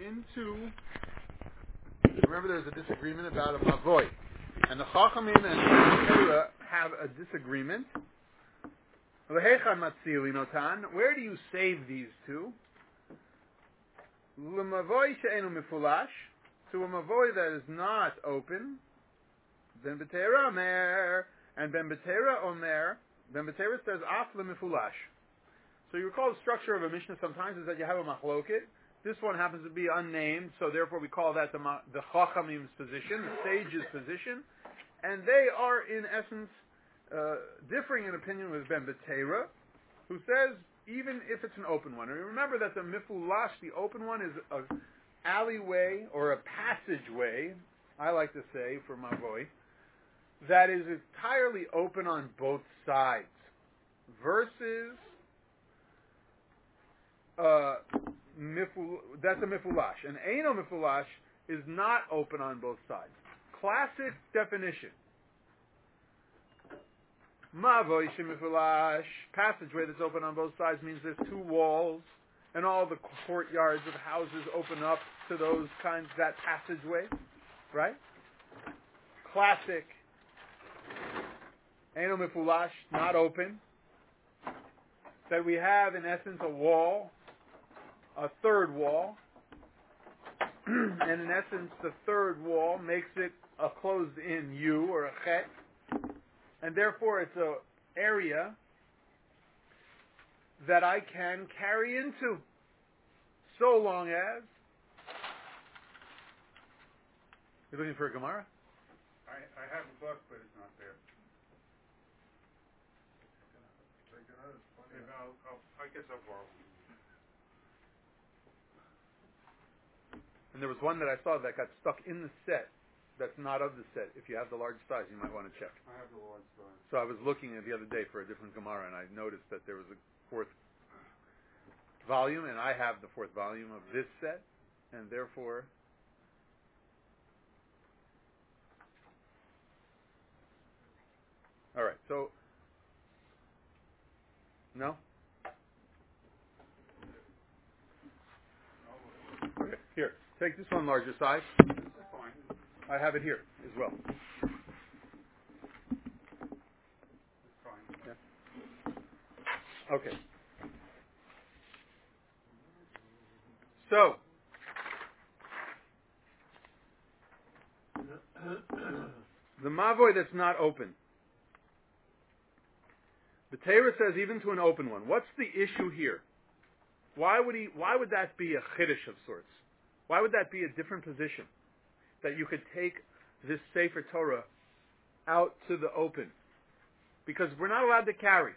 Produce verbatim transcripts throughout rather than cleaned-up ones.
into, remember there's a disagreement about a mavoi, and the Chachamim and the Torah have a disagreement. Where do you save these two? L'mavoi she'enu mifulash, to a mavoi that is not open. Ben B'Teira Omer, and Ben B'Teira Omer, Ben B'Teira says af l'mifulash. So you recall the structure of a Mishnah sometimes is that you have a machloket. This one happens to be unnamed, so therefore we call that the, the Chachamim's position, the sage's position. And they are, in essence, uh, differing in opinion with Ben B'Teira, who says, even if it's an open one. And remember that the Mifulash, the open one, is an alleyway, or a passageway, I like to say, for Mavoi, that is entirely open on both sides, versus uh, miful, that's a Mifulash. An Eino Mifulash is not open on both sides. Classic definition. Mavoi Shemifulash, passageway that's open on both sides, means there's two walls, and all the courtyards of houses open up to those kinds, that passageway, right? Classic. Eino Mifulash, not open. That we have, in essence, a wall, a third wall, and in essence, the third wall makes it a closed-in U, or a chet, and therefore it's an area that I can carry into, so long as... You're looking for a Gemara? I, I have a book, but it's not there. Maybe I'll, I'll, I guess I'll borrow one. And there was one that I saw that got stuck in the set that's not of the set. If you have the large size, you might want to check. I have the large size. So I was looking at the other day for a different Gemara, and I noticed that there was a fourth volume, and I have the fourth volume of this set, and therefore... All right, so... No? Okay, here. Take this one larger size. This is fine. I have it here as well. It's fine. Yeah. Okay. So, the mavoi that's not open. The Torah says even to an open one. What's the issue here? Why would he? Why would that be a chiddush of sorts? Why would that be a different position? That you could take this Sefer Torah out to the open? Because we're not allowed to carry.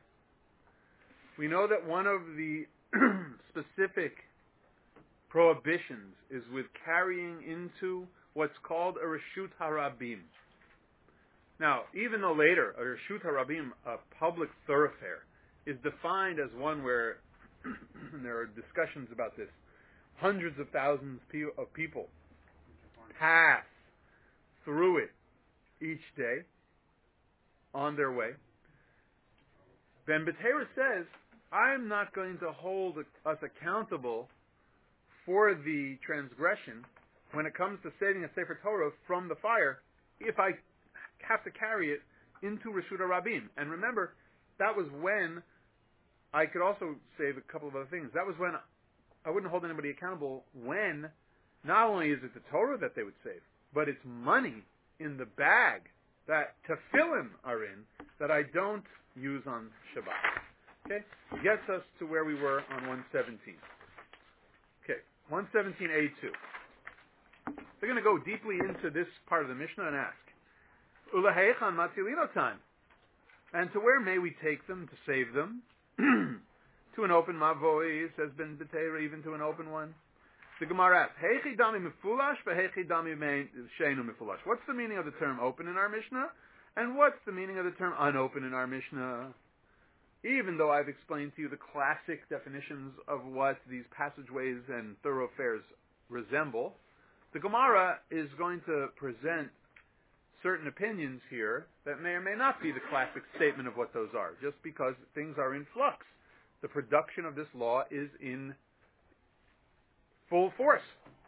We know that one of the specific prohibitions is with carrying into what's called a Reshut HaRabim. Now, even though later a Reshut HaRabim, a public thoroughfare, is defined as one where and there are discussions about this, hundreds of thousands of people pass through it each day on their way. Ben B'Teira says, I'm not going to hold us accountable for the transgression when it comes to saving a Sefer Torah from the fire if I have to carry it into Reshut HaRabim. And remember, that was when I could also save a couple of other things. That was when I wouldn't hold anybody accountable when not only is it the Torah that they would save, but it's money in the bag that tefillin are in that I don't use on Shabbat. Okay? Gets us to where we were on one seventeen. Okay, one seventeen A two. They're going to go deeply into this part of the Mishnah and ask, Ulahechan matilinotan, and to where may we take them to save them? To an open mavoi, says Ben B'Teira, even to an open one. The Gemara asks, Heichi dami mifulash, v'heichi dami sheinu mifulash. What's the meaning of the term open in our Mishnah? And what's the meaning of the term unopen in our Mishnah? Even though I've explained to you the classic definitions of what these passageways and thoroughfares resemble, the Gemara is going to present certain opinions here that may or may not be the classic statement of what those are, just because things are in flux. The production of this law is in full force.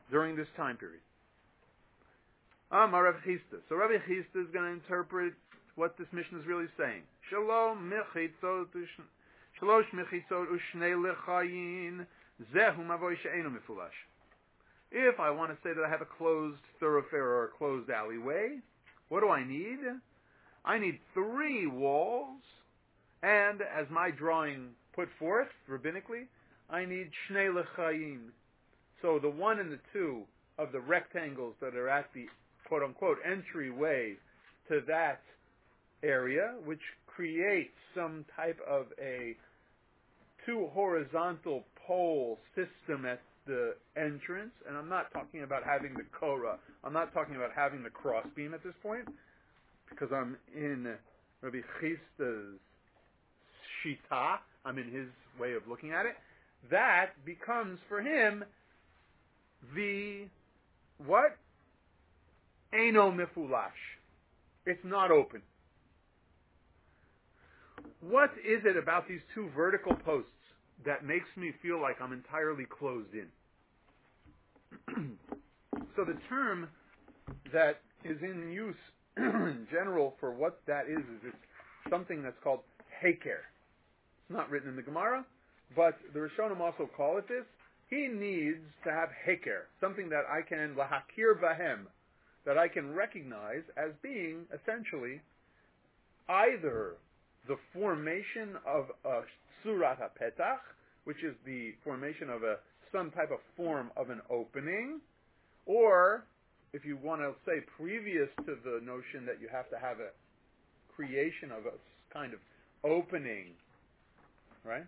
during this time period. Amar Rav Chisda. So Rav Chisda is going to interpret what this mission is really saying. Shalom mechitzot shalosh mechitzot ushnei lechayin zehu mavoy she'enu mifulash. If I want to say that I have a closed thoroughfare or a closed alleyway, what do I need? I need three walls, and as my drawing put forth rabbinically, I need shnei lechayin. So the one and the two of the rectangles that are at the quote-unquote entryway to that area, which creates some type of a two horizontal pole system at the entrance. And I'm not talking about having the korah. I'm not talking about having the crossbeam at this point, because I'm in Rabbi Chisda's shita. I'm in his way of looking at it. That becomes for him the what? Eino mifulash. It's not open. What is it about these two vertical posts that makes me feel like I'm entirely closed in? So the term that is in use in general for what that is, is it's something that's called heker. It's not written in the Gemara, but the Rishonim also call it this. He needs to have heker, something that I can lahakir bahem, that I can recognize as being essentially either the formation of a surat hapetach, which is the formation of a some type of form of an opening, or if you want to say previous to the notion that you have to have a creation of a kind of opening, right?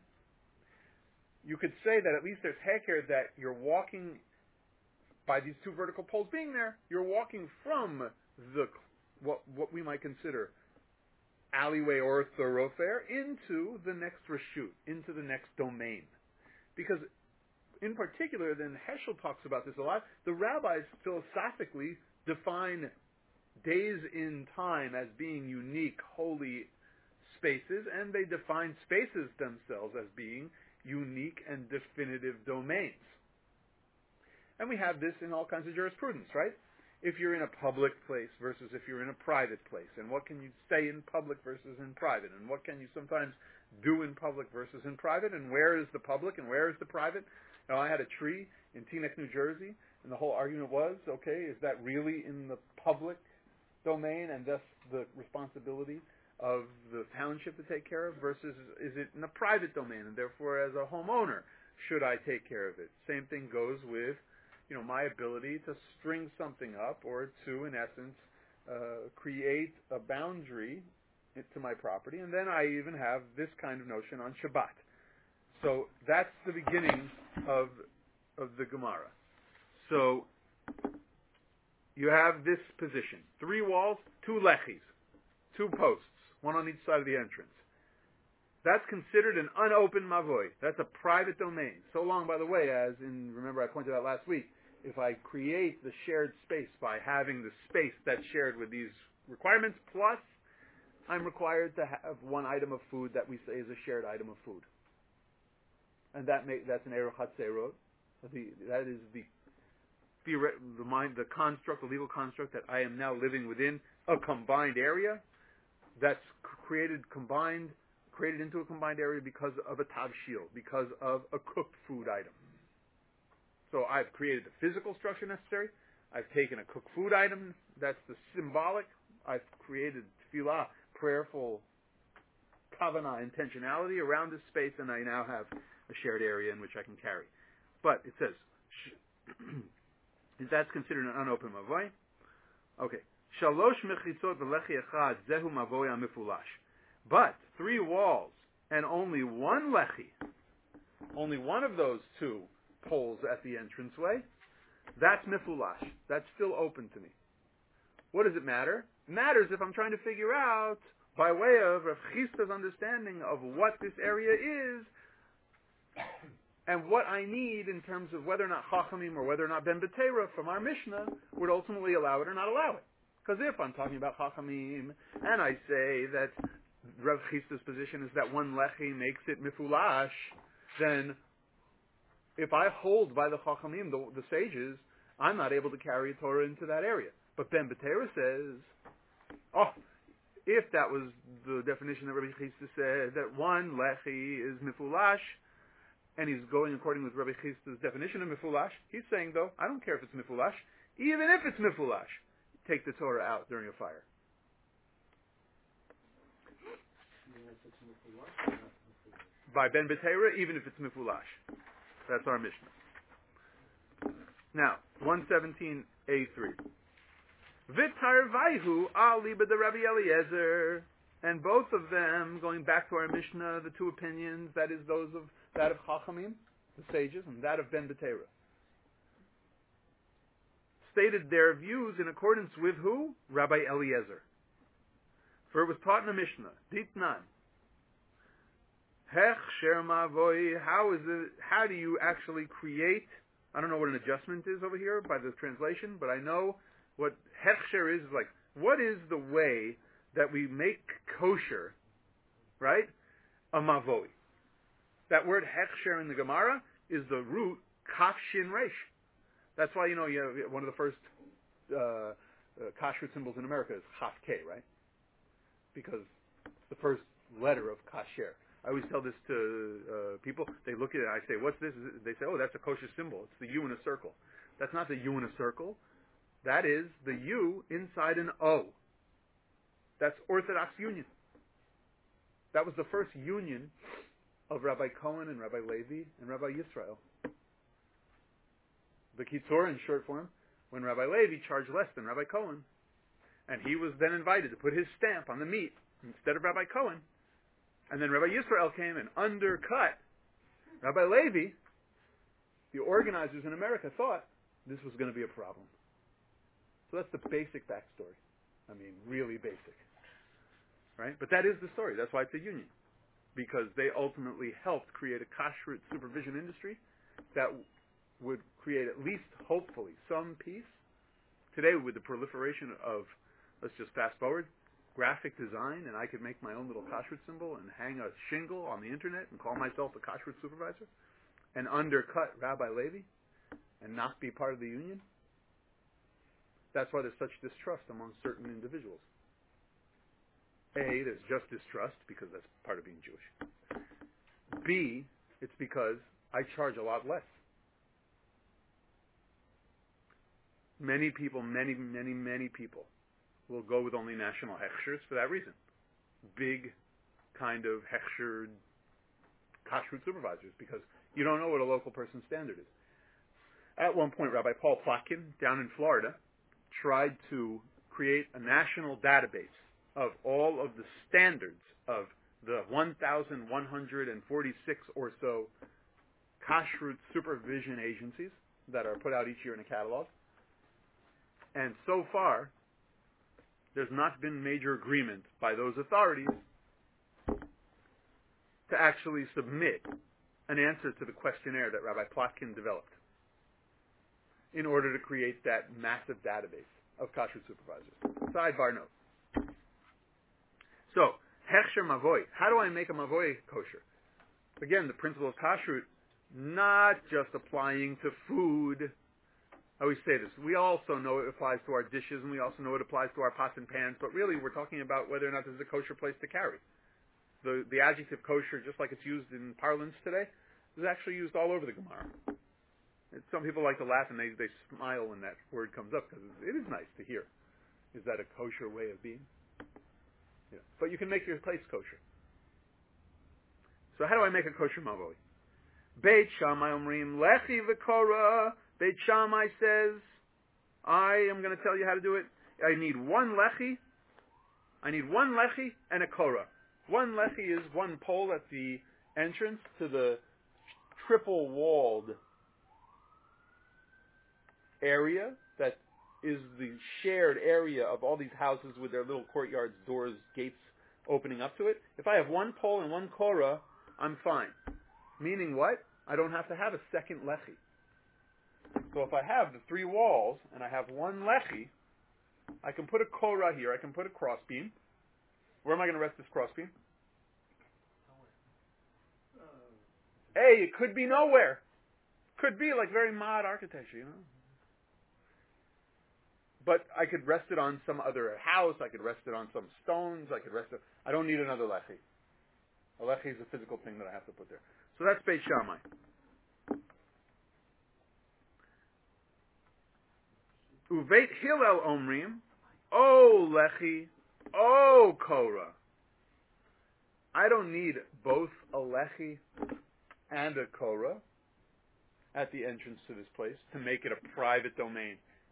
You could say that at least there's heker that you're walking by these two vertical poles being there. You're walking from the what what we might consider alleyway or thoroughfare into the next reshut, into the next domain. Because in particular, then Heschel talks about this a lot, the rabbis philosophically define days in time as being unique, holy spaces, and they define spaces themselves as being unique and definitive domains. And we have this in all kinds of jurisprudence, right? If you're in a public place versus if you're in a private place, and what can you say in public versus in private, and what can you sometimes do in public versus in private, and where is the public and where is the private? Now, I had a tree in Teaneck, New Jersey, and the whole argument was, okay, is that really in the public domain and thus the responsibility of the township to take care of, versus is it in a private domain, and therefore as a homeowner should I take care of it? Same thing goes with, you know, my ability to string something up or to, in essence, uh, create a boundary to my property, and then I even have this kind of notion on Shabbat. So that's the beginning of of the Gemara. So you have this position: three walls, two lechis, two posts, one on each side of the entrance. That's considered an unopened mavoy. That's a private domain. So long, by the way, as in, remember I pointed out last week, if I create the shared space by having the space that's shared with these requirements, plus I'm required to have one item of food that we say is a shared item of food. And that may, that's an Eruch Hatzerot. That is the, the, the, mind, the construct, the legal construct that I am now living within a combined area that's created combined, created into a combined area because of a tavshil, because of a cooked food item. So I've created the physical structure necessary. I've taken a cooked food item. That's the symbolic. I've created tefillah, prayerful kavanah, intentionality around this space, and I now have a shared area in which I can carry. But it says, that's considered an unopened mavoy. Okay. Shalosh mechitzot v'lechi echad zehu mavoy amifulash. But three walls and only one lechi, only one of those two poles at the entranceway, that's mifulash. That's still open to me. What does it matter? It matters if I'm trying to figure out, by way of Rav Chisda's understanding of what this area is, and what I need in terms of whether or not Chachamim or whether or not Ben Betera from our Mishnah would ultimately allow it or not allow it. Because if I'm talking about Chachamim, and I say that Rav Chisda's position is that one lechi makes it mifulash, then if I hold by the Chachamim, the, the sages, I'm not able to carry a Torah into that area. But Ben Betera says, oh, if that was the definition that Rabbi Chisda said, that one lechi is mifulash, and he's going according with Rabbi Chisda's definition of mifulash, he's saying, though, I don't care if it's mifulash, even if it's mifulash, take the Torah out during a fire. By Ben Betera, even if it's mifulash. That's our Mishnah. Now, one seventeen A three. Vitar Vaihu Ali B'da Rabbi Eliezer. And both of them, going back to our Mishnah, the two opinions, that is those of that of Chachamim, the sages, and that of Ben Betera, stated their views in accordance with who? Rabbi Eliezer. For it was taught in the Mishnah, Ditnan. Hechsher Mavoi, how is it, how do you actually create, I don't know what an adjustment is over here by the translation, but I know what Hechsher is, is like, what is the way that we make kosher, right? A Mavoi. That word Hechsher in the Gemara is the root Kaf Shin Resh. That's why, you know, you have one of the first uh, uh, kashrut symbols in America is Chaf K, right? Because the first letter of kasher. I always tell this to uh, people. They look at it and I say, what's this? They say, oh, that's a kosher symbol. It's the U in a circle. That's not the U in a circle. That is the U inside an O. That's Orthodox union. That was the first union of Rabbi Cohen and Rabbi Levi and Rabbi Yisrael. The Kitzur, in short form, when Rabbi Levi charged less than Rabbi Cohen, and he was then invited to put his stamp on the meat instead of Rabbi Cohen, and then Rabbi Yisrael came and undercut Rabbi Levi, the organizers in America thought this was going to be a problem. So that's the basic backstory. I mean, really basic. Right? But that is the story. That's why it's a union. Because they ultimately helped create a kashrut supervision industry that would create at least, hopefully, some peace. Today, with the proliferation of, let's just fast forward, graphic design, and I could make my own little kashrut symbol and hang a shingle on the internet and call myself a kashrut supervisor and undercut Rabbi Levi and not be part of the union. That's why there's such distrust among certain individuals. A, there's just distrust because that's part of being Jewish. B, it's because I charge a lot less. Many people, many, many, many people will go with only national hechshers for that reason. Big kind of hechsher kashrut supervisors, because you don't know what a local person's standard is. At one point, Rabbi Paul Plotkin, down in Florida, tried to create a national database of all of the standards of the one thousand one hundred forty-six or so kashrut supervision agencies that are put out each year in a catalog. And so far, there's not been major agreement by those authorities to actually submit an answer to the questionnaire that Rabbi Plotkin developed in order to create that massive database of kashrut supervisors. Sidebar note. So, hechsher mavoi. How do I make a mavoi kosher? Again, the principle of kashrut, not just applying to food. I always say this. We also know it applies to our dishes, and we also know it applies to our pots and pans, but really we're talking about whether or not this is a kosher place to carry. The, the adjective kosher, just like it's used in parlance today, is actually used all over the Gemara. Some people like to laugh and they, they smile when that word comes up because it is nice to hear. Is that a kosher way of being? Yeah. But you can make your place kosher. So how do I make a kosher mavoi? Beit Shammai omrim lechi v'kora. Beit Shammai says, I am going to tell you how to do it. I need one lechi. I need one lechi and a korah. One lechi is one pole at the entrance to the triple-walled area that is the shared area of all these houses with their little courtyards, doors, gates opening up to it. If I have one pole and one korah, I'm fine. Meaning what? I don't have to have a second lechi. So if I have the three walls and I have one lechi, I can put a korah here. I can put a crossbeam. Where am I going to rest this crossbeam? Hey, it could be nowhere. Could be like very mod architecture, you know. but I could rest it on some other house. I could rest it on some stones. I could rest it. I don't need another lechi. A lechi is a physical thing that I have to put there. So that's Beit Shammai. Uveit Hillel Omrim, O lechi, O korah. I don't need both a lechi and a korah at the entrance to this place to make it a private domain.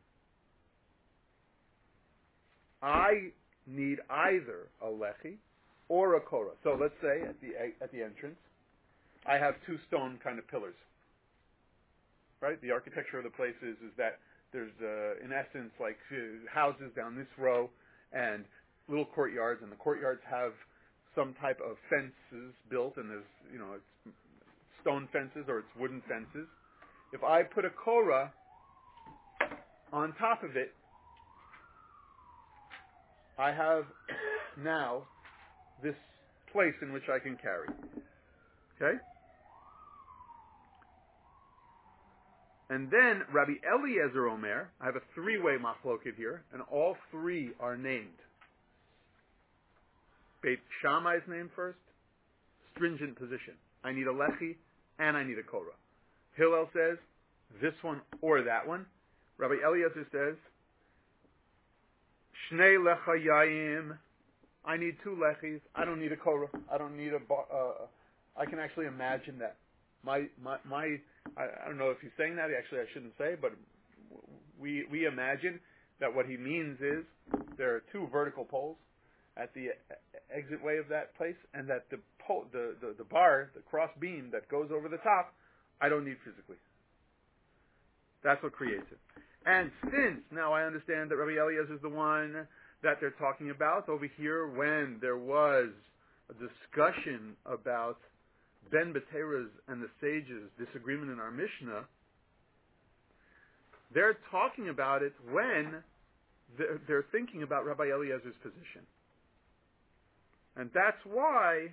I need either a lechi or a korah. So let's say at the at the entrance, I have two stone kind of pillars. Right? The architecture of the place is, is that there's, uh, in essence, like uh, houses down this row and little courtyards, and the courtyards have some type of fences built, and there's, you know, it's stone fences or it's wooden fences. If I put a korah on top of it, I have now this place in which I can carry. Okay? And then Rabbi Eliezer Omer, I have a three-way machloket here, and all three are named. Beit Shammai's name first, stringent position. I need a lechi and I need a korah. Hillel says, this one or that one. Rabbi Eliezer says, Shnei lechayim. I need two lechis. I don't need a korah. I don't need a. Uh, I can actually imagine that. My my my. I, I don't know if he's saying that. Actually, I shouldn't say, but we we imagine that what he means is there are two vertical poles at the exit way of that place, and that the pole, the, the the bar, the cross beam that goes over the top, I don't need physically. That's what creates it. And since now I understand that Rabbi Eliezer is the one that they're talking about over here when there was a discussion about Ben Betera's and the sages' disagreement in our Mishnah, they're talking about it when they're, they're thinking about Rabbi Eliezer's position. And that's why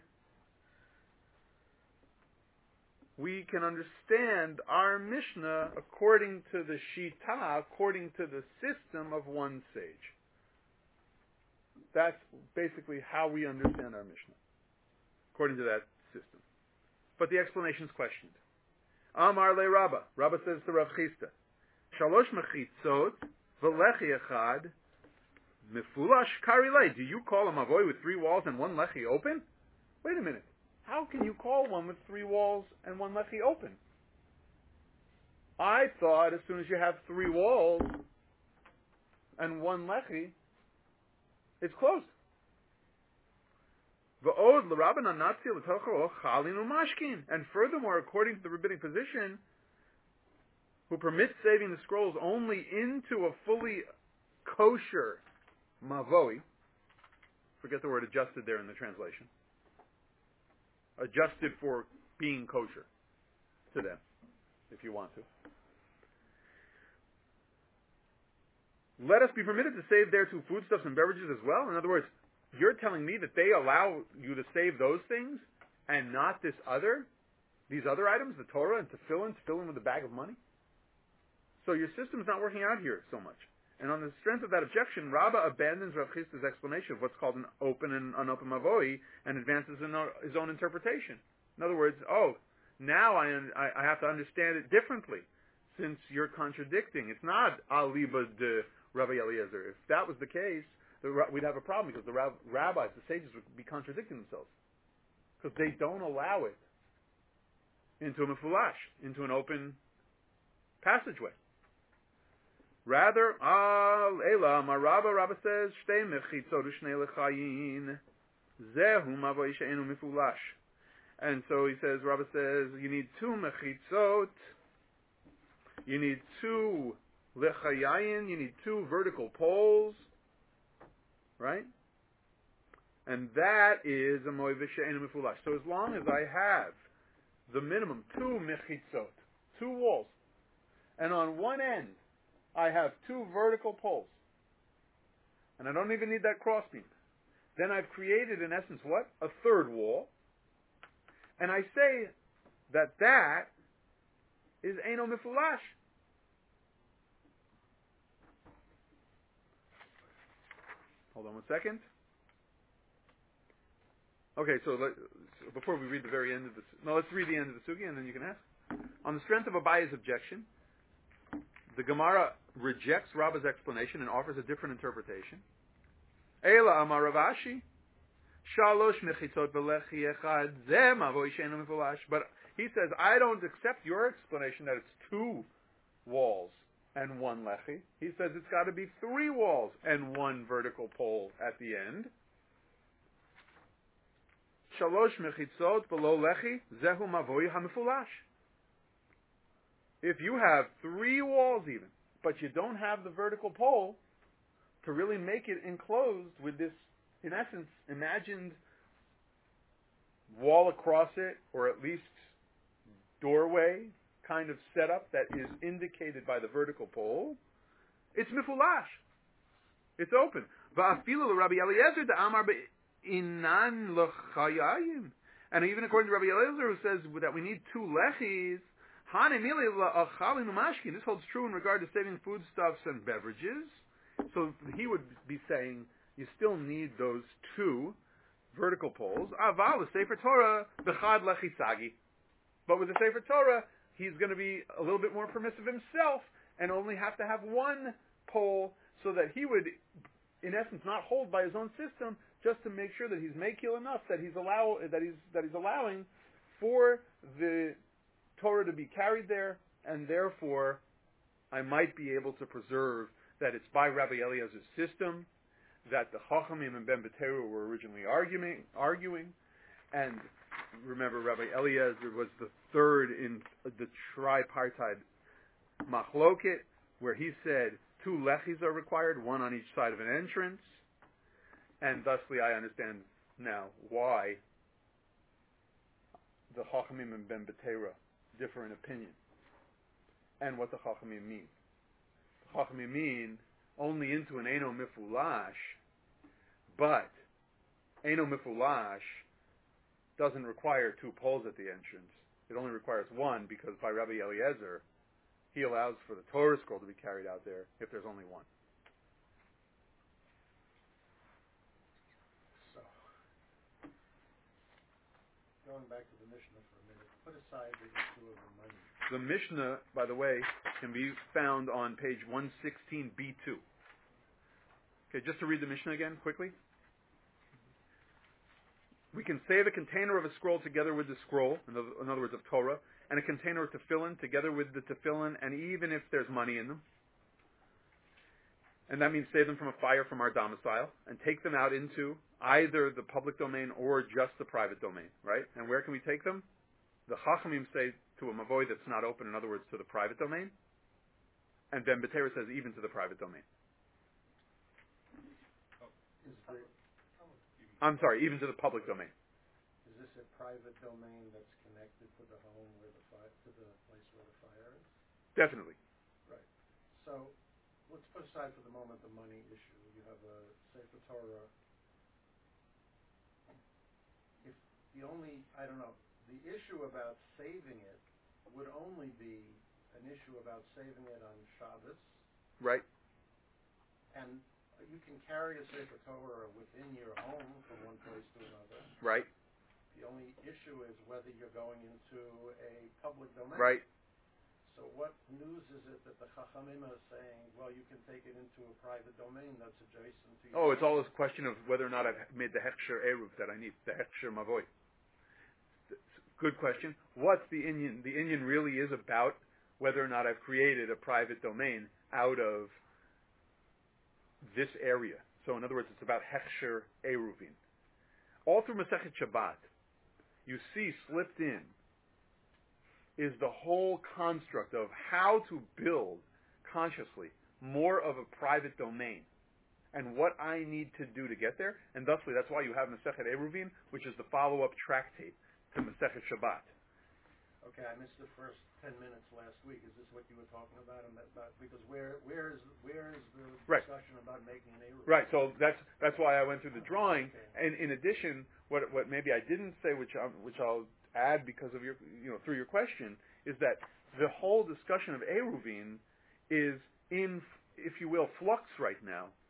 we can understand our Mishnah according to the Shita, according to the system of one sage. That's basically how we understand our Mishnah, according to that system. But the explanation is questioned. Amar le Rabba. Rabba says to Rav Chisda, Shalosh mechitzot v'lechi echad mefulash karilei. Do you call a mavoi with three walls and one lechi open? Wait a minute. How can you call one with three walls and one lechi open? I thought as soon as you have three walls and one lechi, it's closed. And furthermore, according to the rabbinic position, who permits saving the scrolls only into a fully kosher mavoi, forget the word adjusted there in the translation, adjusted for being kosher to them, if you want to. Let us be permitted to save there two foodstuffs and beverages as well. In other words, you're telling me that they allow you to save those things and not this other, these other items, the Torah and tefillin, tefillin with a bag of money? So your system's not working out here so much. And on the strength of that objection, Rabbah abandons Rav Chisda's explanation of what's called an open and unopen mavoi and advances in his own interpretation. In other words, oh, now I, I have to understand it differently since you're contradicting. It's not aliba de Rabbi Eliezer. If that was the case, we'd have a problem because the rabbis, the sages, would be contradicting themselves because they don't allow it into a mefulash, into an open passageway. Rather, al ela marabba Rabba says shtei mechitzot u'shnei lechayin zehu mavoi she'enu mefulash, and so he says Rabba says you need two mechitzot, you need two lechayin, you need two vertical poles. Right? And that is a moiv she'enu mefulash. So as long as I have the minimum two mechitzot, two walls, and on one end I have two vertical poles, and I don't even need that crossbeam, then I've created in essence what? A third wall. And I say that that is eino mefulash. hold on one second. Okay, so, let, so before we read the very end of this, no, let's read the end of the sugi and then you can ask. On the strength of Abaye's objection, the Gemara rejects Rabbah's explanation and offers a different interpretation. Eila Amar Rav Ashi, Shalosh mechitzot v'lechi echad zeh mavoi she'eino mefulash. But he says, I don't accept your explanation that it's two walls and one lechi. He says it's got to be three walls and one vertical pole at the end. Shalosh mechitzot v'lo lechi zehu mavoi hamefulash. If you have three walls even, but you don't have the vertical pole to really make it enclosed with this, in essence, imagined wall across it, or at least doorway kind of setup that is indicated by the vertical pole, it's mifulash. It's open. Va'afilu Rabbi Eliezer da'amar be'inan l'chayayim. And even according to Rabbi Eliezer, who says that we need two lechis, this holds true in regard to saving foodstuffs and beverages. So he would be saying you still need those two vertical poles. Aval, the Sefer Torah, b'chad lechisagi. But with the Sefer Torah, he's going to be a little bit more permissive himself and only have to have one pole so that he would, in essence, not hold by his own system, just to make sure that he's makil enough that he's allow that he's that he's allowing for the Torah to be carried there, and therefore I might be able to preserve that it's by Rabbi Eliezer's system that the Chachamim and Ben Beteru were originally arguing, arguing, and remember Rabbi Eliezer was the third in the tripartite machloket, where he said two lechis are required, one on each side of an entrance, and thusly I understand now why the Chachamim and Ben Beteru differ in opinion, and what the Chachamim mean. The Chachamim mean only into an Eino Mifulash, but Eino Mifulash doesn't require two poles at the entrance. It only requires one, because by Rabbi Eliezer, he allows for the Torah scroll to be carried out there if there's only one. So, going back to the Mishnah for a minute, put aside the issue of the money. The Mishnah, by the way, can be found on page one sixteen B two. Okay, just to read the Mishnah again quickly. We can save a container of a scroll together with the scroll, in, the, in other words, of Torah, and a container of tefillin together with the tefillin, and even if there's money in them. And that means save them from a fire from our domicile, and take them out into either the public domain or just the private domain, right? And where can we take them? The Chachamim say to a mavoi that's not open, in other words, to the private domain. And Ben Beteru says even to the private domain. Is the, I'm sorry, even to the public domain. is this a private domain that's connected to the home where the fire, to the place where the fire is? Definitely. Right. So, let's put aside for the moment the money issue. You have a Sefer Torah. If the only, I don't know, the issue about saving it would only be an issue about saving it on Shabbos. Right. And you can carry a Sefer Torah within your home from one place to another. Right. The only issue is whether you're going into a public domain. Right. So what news is it that the Chachamim are saying, well, you can take it into a private domain that's adjacent to you? Oh, it's all this question of whether or not I've made the Hechsher Eruv that I need, the Hechsher Mavoi. Good question. What's the Inyan? The Inyan really is about whether or not I've created a private domain out of this area. So in other words, it's about Hechsher Eruvin. All through Masechet Shabbat, you see slipped in is the whole construct of how to build consciously more of a private domain and what I need to do to get there. And thusly, that's why you have Masechet Eruvin, which is the follow-up tractate to Masechet Shabbat. Okay, I missed the first ten minutes last week. Is this what you were talking about? about because where where is where is the Right. discussion about making an Eruv? Right. So that's that's why I went through the drawing. Okay. And in addition, what what maybe I didn't say, which I, which I'll add because of your you know through your question, is that the whole discussion of Eruvin is in, if you will, flux right now,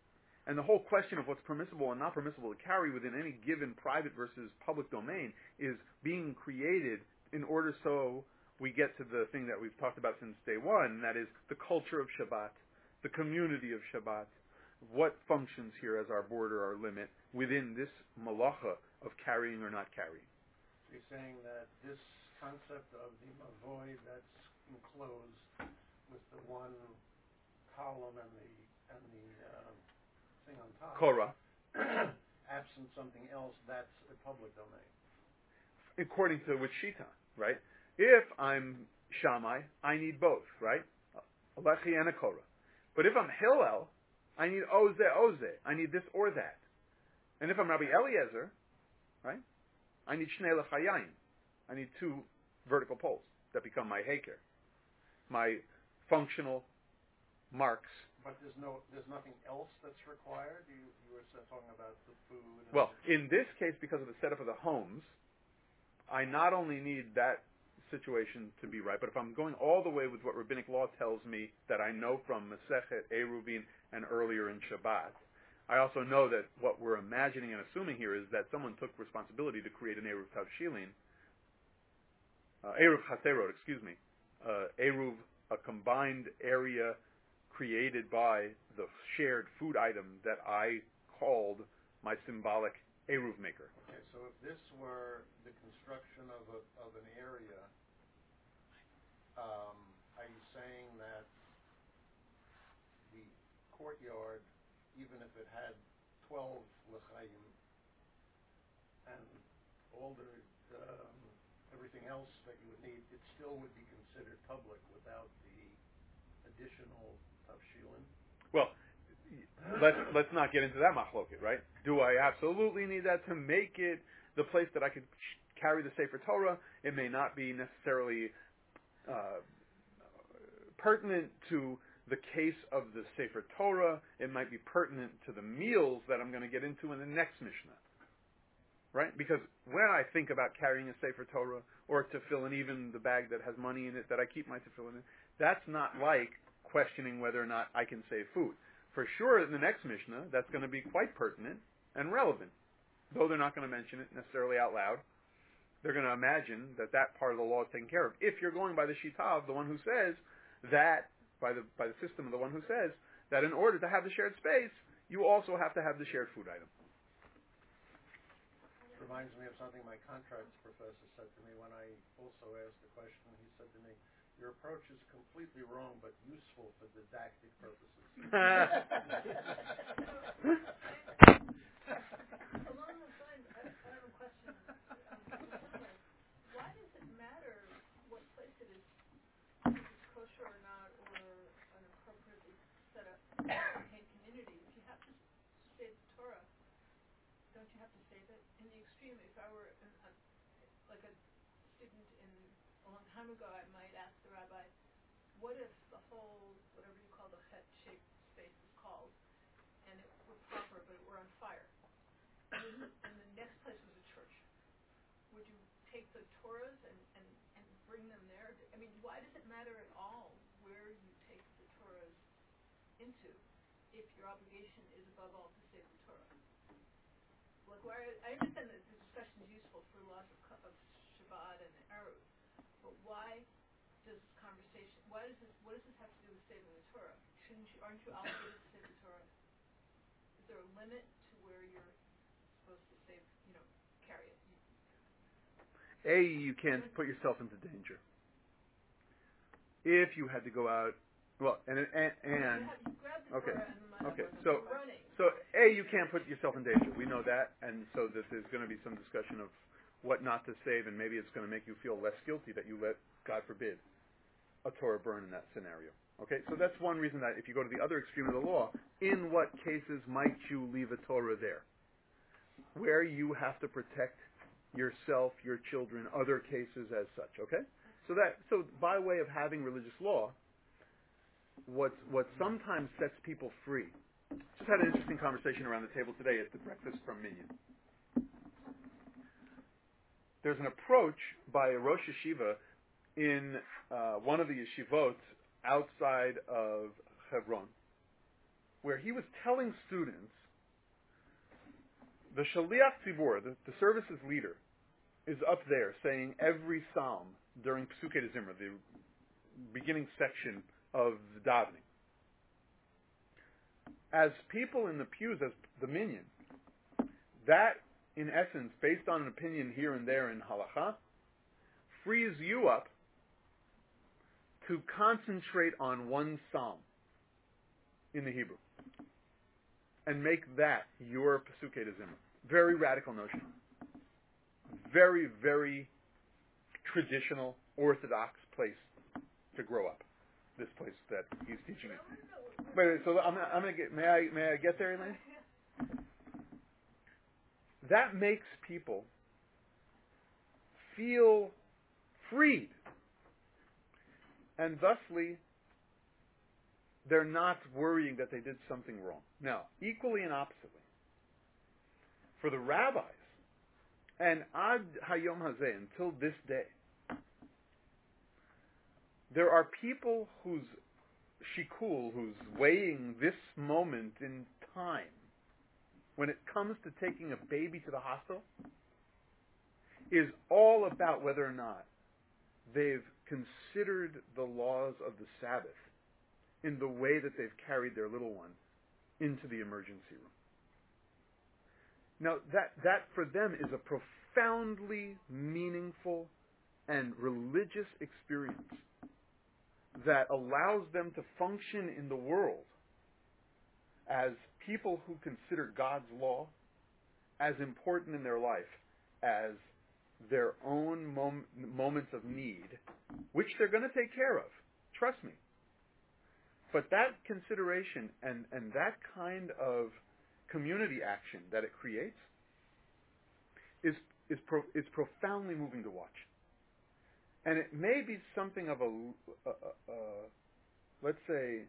And the whole question of what's permissible and not permissible to carry within any given private versus public domain is being created in order so we get to the thing that we've talked about since day one, and that is the culture of Shabbat, the community of Shabbat, what functions here as our border, our limit, within this malacha of carrying or not carrying. You're saying that this concept of the mavoy that's enclosed with the one column and the and the uh, thing on top, Korah, absent something else, that's a public domain. According to which shita, right? If I'm Shammai, I need both, right? A lechi and a Korah. But if I'm Hillel, I need oze, oze. I need this or that. And if I'm Rabbi Eliezer, right, I need shnei lechayim. I need two vertical poles that become my heker, my functional marks. But there's no, there's nothing else that's required? You, you were talking about the food. And Well, in this case, because of the setup of the homes, I not only need that situation to be right, but if I'm going all the way with what rabbinic law tells me that I know from Masechet, Eruvin, and earlier in Shabbat, I also know that what we're imagining and assuming here is that someone took responsibility to create an Eruv Tavshilin, uh, Eruv Chaserot, excuse me, uh, Eruv, a combined area created by the shared food item that I called my symbolic Eruv maker. Okay, so if this were the construction of a, of an area, um, are you saying that the courtyard, even if it had twelve l'chaim and all the um, everything else that you would need, it still would be considered public without the additional tavshilin? Well, let's let's not get into that machloket, right? Do I absolutely need that to make it the place that I could carry the Sefer Torah? It may not be necessarily uh, pertinent to the case of the Sefer Torah. It might be pertinent to the meals that I'm going to get into in the next Mishnah, right? Because when I think about carrying a Sefer Torah or tefillin, even the bag that has money in it that I keep my tefillin in, that's not like questioning whether or not I can save food. For sure, in the next Mishnah, that's going to be quite pertinent and relevant, though they're not going to mention it necessarily out loud. They're going to imagine that that part of the law is taken care of. If you're going by the shita of the one who says that, by the by the system of the one who says that in order to have the shared space, you also have to have the shared food item. It reminds me of something my contracts professor said to me when I also asked the question. He said to me, "Your approach is completely wrong, but useful for didactic purposes." Along those lines, I I have a question. Why does it matter what place it is, if it's kosher or not, or an appropriately set up contained community? If you have to save the Torah, don't you have to save it? In the extreme, if I were an, a, like a student in a long time ago, I might ask the rabbi, what if the whole, whatever you call the het-shaped space is called, and it were proper, but it were on fire, and, and the next place was a church? Would you take the Torahs and, and, and bring them there? I mean, why does it matter at all where you take the Torahs into if your obligation is above all to save the Torah? Like, why, I understand that the discussion is useful for laws of, of Shabbat and Eruv, but why does this conversation, why does this, what does this have to do with saving the Torah? Shouldn't you, aren't you obligated to save the Torah? Is there a limit to where you're supposed to save, you know, carry it? You, A, you can't put yourself into danger. If you had to go out, well, and and, and you have, you grab the okay, Torah and the okay, and so you're running. so A, you can't put yourself in danger. We know that, and so that there's going to be some discussion of what not to save, and maybe it's going to make you feel less guilty that you let, God forbid, a Torah burn in that scenario. Okay, so that's one reason that if you go to the other extreme of the law, in what cases might you leave a Torah there? Where you have to protect yourself, your children, other cases as such. Okay, so that so by way of having religious law, what what sometimes sets people free. Just had an interesting conversation around the table today at the breakfast from Minyan. There's an approach by a Rosh Yeshiva in uh, one of the yeshivot outside of Hebron where he was telling students, the Shaliach Tzibur, the, the service's leader, is up there saying every psalm during Pesukei de Zimra, the beginning section of the davening. As people in the pews, as the minyan, that, in essence, based on an opinion here and there in halacha, frees you up to concentrate on one psalm in the Hebrew and make that your Pesukei de Zimra. Very radical notion. Very, very traditional, orthodox place to grow up. This place that he's teaching it. Wait, wait. So I'm, I'm going to get. May I? May I get there, Elaine? That makes people feel freed, and thusly, they're not worrying that they did something wrong. Now, equally and oppositely, for the rabbis, and ad hayom hazeh, until this day, there are people whose shikul, who's weighing this moment in time, when it comes to taking a baby to the hospital, is all about whether or not they've considered the laws of the Sabbath in the way that they've carried their little one into the emergency room. Now, that, that for them is a profoundly meaningful and religious experience that allows them to function in the world as people who consider God's law as important in their life as their own mom- moments of need, which they're going to take care of. Trust me. But that consideration and, and that kind of community action that it creates is is pro- is profoundly moving to watch. And it may be something of a, a, a, a let's say,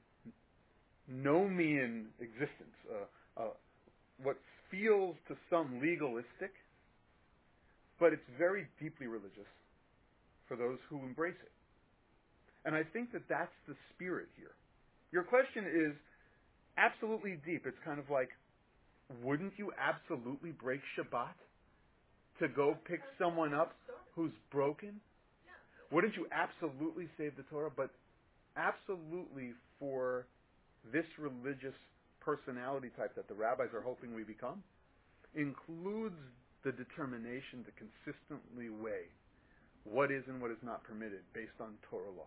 nomian existence, uh, uh, what feels to some legalistic, but it's very deeply religious for those who embrace it. And I think that that's the spirit here. Your question is absolutely deep. It's kind of like, wouldn't you absolutely break Shabbat to go pick someone up who's broken? Wouldn't you absolutely save the Torah? But absolutely for this religious personality type that the rabbis are hoping we become, includes the determination to consistently weigh what is and what is not permitted based on Torah law.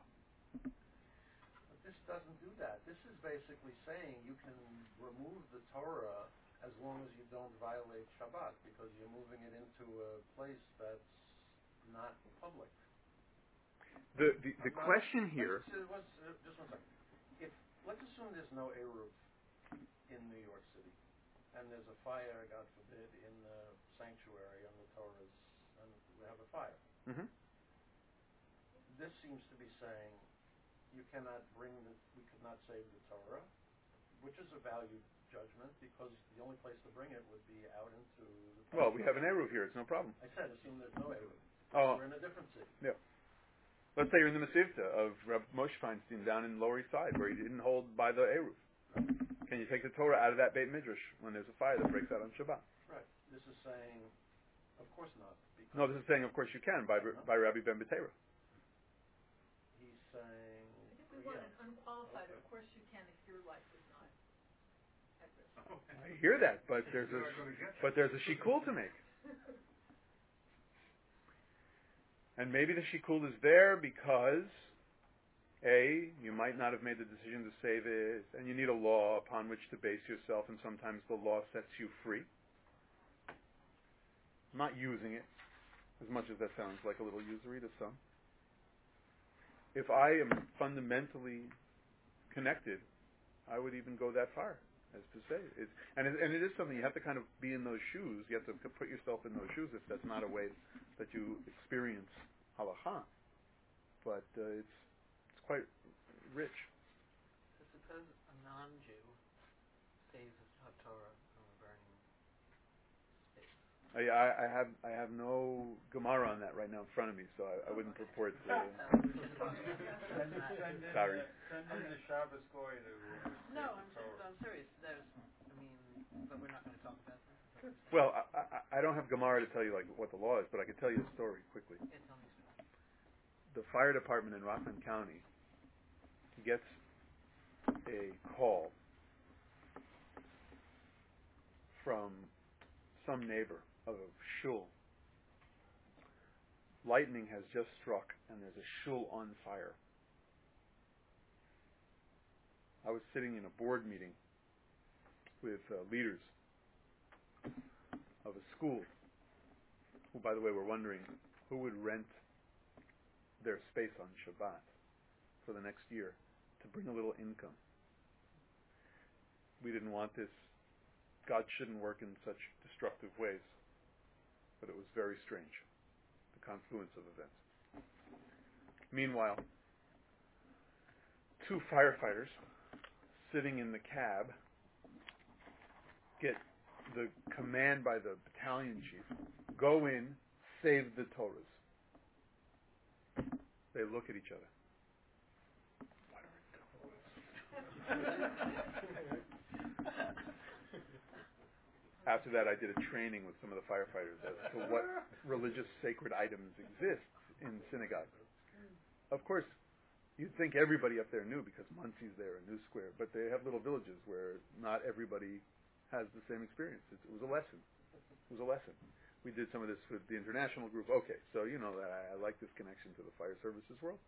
But this doesn't do that. This is basically saying you can remove the Torah as long as you don't violate Shabbat, because you're moving it into a place that's not public. The the, the question here... Let's, uh, let's, uh, just one second. If, let's assume there's no Eruv in New York City, and there's a fire, God forbid, in the sanctuary on the Torah's, and we have a fire. Mm-hmm. This seems to be saying you cannot bring the, we could not save the Torah, which is a valued judgment, because the only place to bring it would be out into the... Well, we have an Eruv here, it's no problem. I said, assume there's no Eruv. Oh. We're in a different city. Yeah. Let's say you're in the Masivta of Reb Moshe Feinstein down in Lower East Side, where he didn't hold by the Eruv. Can you take the Torah out of that Beit Midrash when there's a fire that breaks out on Shabbat? Right. This is saying, of course not. No, this is saying, of course you can, by Uh-huh. by Rabbi Ben Betera. He's saying... If we want yeah. an unqualified, Okay. of course you can if your life is not at risk. I hear that, but there's a but there's a shikul to make. And maybe the shikul is there because, A, you might not have made the decision to save it, and you need a law upon which to base yourself, and sometimes the law sets you free. I'm not using it, as much as that sounds like a little usury to some. If I am fundamentally connected, I would even go that far, as to say. It's, and, it, and it is something, you have to kind of be in those shoes, you have to put yourself in those shoes if that's not a way that you experience halacha. But uh, it's it's quite rich. So suppose a non-Jew saves a Torah from a burning space. I, I, I have I have no Gemara on that right now in front of me, so I, I wouldn't purport to. Send, send in, Sorry. Send in the Shabbos Goy to. Uh, No, to I'm, Torah. I'm serious. There's, I mean, but we're not going to talk about that. Well, I, I, I don't have Gemara to tell you like what the law is, but I can tell you a story quickly. Yeah, tell me something. The fire department in Rockland County gets a call from some neighbor of a shul. Lightning has just struck and there's a shul on fire. I was sitting in a board meeting with uh, leaders of a school who, by the way, were wondering who would rent their space on Shabbat for the next year to bring a little income. We didn't want this. God shouldn't work in such destructive ways. But it was very strange, the confluence of events. Meanwhile, two firefighters sitting in the cab get the command by the battalion chief, go in, save the Torahs. They look at each other. What are Torahs? After that, I did a training with some of the firefighters as to what religious sacred items exist in synagogue. Of course, you'd think everybody up there knew because Munsey's there and New Square, but they have little villages where not everybody has the same experience. It, it was a lesson. It was a lesson. We did some of this with the international group. Okay, so you know that I, I like this connection to the fire services world.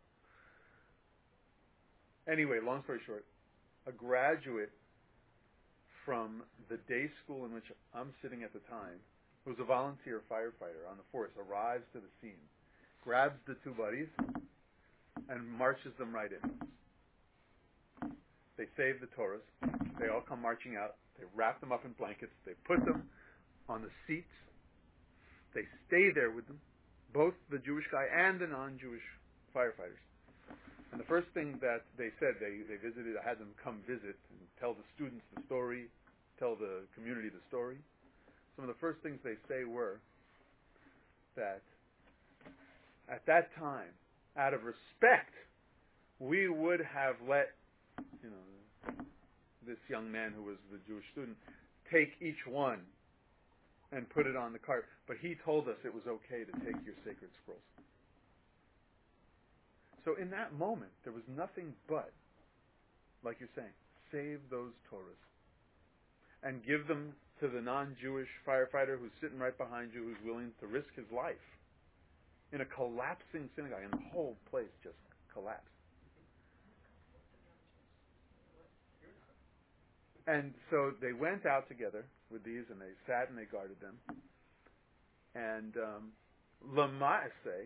Anyway, long story short, a graduate from the day school in which I'm sitting at the time, who was a volunteer firefighter on the force, arrives to the scene, grabs the two buddies, and marches them right in. They save the Torahs. They all come marching out. They wrap them up in blankets. They put them on the seats. They stay there with them, both the Jewish guy and the non-Jewish firefighters. And the first thing that they said, they, they visited, I had them come visit and tell the students the story, tell the community the story. Some of the first things they say were that at that time, out of respect, we would have let, you know, this young man who was the Jewish student take each one and put it on the cart. But he told us it was okay to take your sacred scrolls. So in that moment, there was nothing but, like you're saying, save those Torahs and give them to the non-Jewish firefighter who's sitting right behind you, who's willing to risk his life in a collapsing synagogue, and the whole place just collapsed. And so they went out together with these, and they sat and they guarded them. And um, Lama'aseh,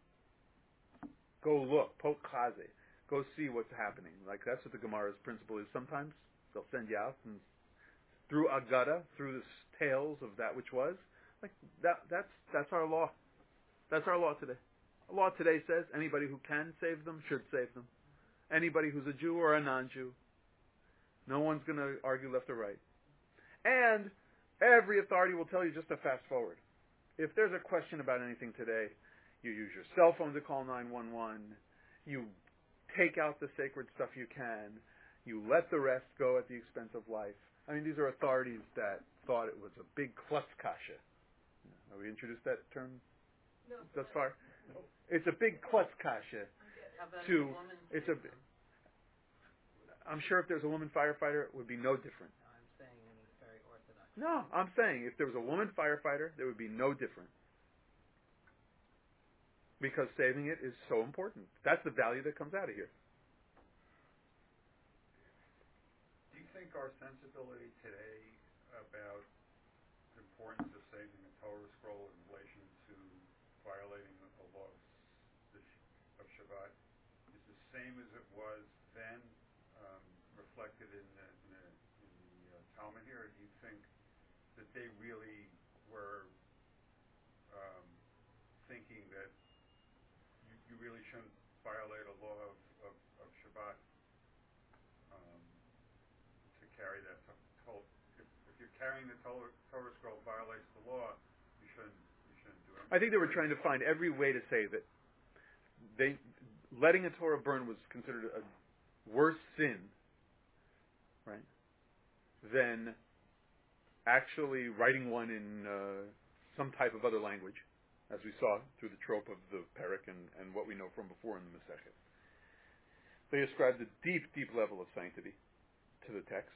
go look, poke chaze, go see what's happening. Like that's what the Gemara's principle is. Sometimes they'll send you out and through Agada, through the tales of that which was. Like that, that's that's our law. That's our law today. Our law today says anybody who can save them should save them. Anybody who's a Jew or a non-Jew. No one's going to argue left or right. And every authority will tell you just to fast forward. If there's a question about anything today, you use your cell phone to call nine one one. You take out the sacred stuff you can. You let the rest go at the expense of life. I mean, these are authorities that thought it was a big klutz kasha. Have we introduced that term No. thus far? It's a big klutz kasha. How about To- if a woman it's saves a- them? I'm sure if there's a woman firefighter, it would be no different. No, I'm saying in a very orthodox. No, I'm saying if there was a woman firefighter, there would be no different. Because saving it is so important. That's the value that comes out of here. Do you think our sensibility today about the importance of saving the Torah scroll in relation to violating the law of, the, of Shabbat is the same as it was then, um, reflected in the, in the, in the uh, Talmud here? Or do you think that they really were um, thinking that you, you really shouldn't violate a law of, of, of Shabbat um, to carry that? To, if, if you're carrying the Torah, Torah scroll violates the law, you shouldn't, you shouldn't do it. I think they were trying to find every way to say that they letting a Torah burn was considered a worse sin, right, than actually writing one in uh, some type of other language, as we saw through the trope of the Perek and, and what we know from before in the Masechet. They ascribed a deep, deep level of sanctity to the text.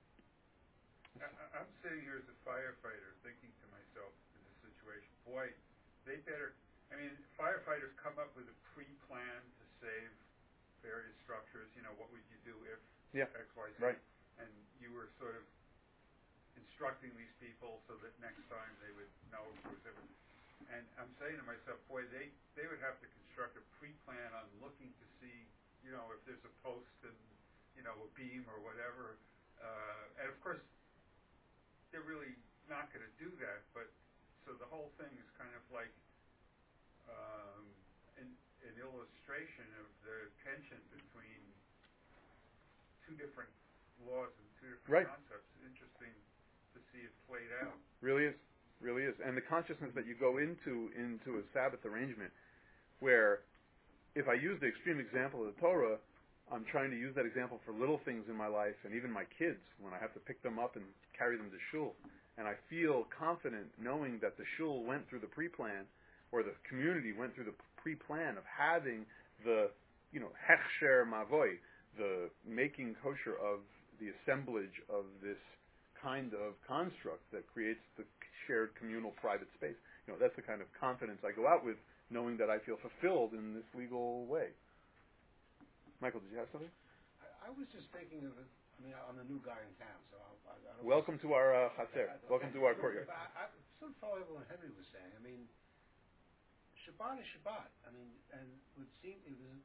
I, I'm sitting here as a firefighter thinking to myself in this situation, boy, they better, I mean, firefighters come up with a pre-plan to save various structures, you know, what would you do if Yeah, X, Y, Z, right. and you were sort of instructing these people so that next time they would know if there was ever, and I'm saying to myself, boy, they, they would have to construct a pre-plan on looking to see, you know, if there's a post and, you know, a beam or whatever, uh, and of course, they're really not going to do that, but so the whole thing is kind of like um, an, an illustration of the tension between two different laws and two different Right. concepts. Interesting to see it played out. Really is, really is, and the consciousness that you go into into a Sabbath arrangement, where if I use the extreme example of the Torah, I'm trying to use that example for little things in my life, and even my kids, when I have to pick them up and carry them to shul. And I feel confident knowing that the shul went through the pre-plan, or the community went through the pre-plan of having the, you know, hechsher mavoy, the making kosher of the assemblage of this kind of construct that creates the shared communal private space. You know, that's the kind of confidence I go out with, knowing that I feel fulfilled in this legal way. Michael, did you have something? I, I was just thinking of it. I mean, I'm a new guy in town, so I'll, I, I don't. Welcome to our uh, chaser. Welcome to our courtyard. I, I sort of follow what Henry was saying. I mean, Shabbat is Shabbat. I mean, and it would seem it was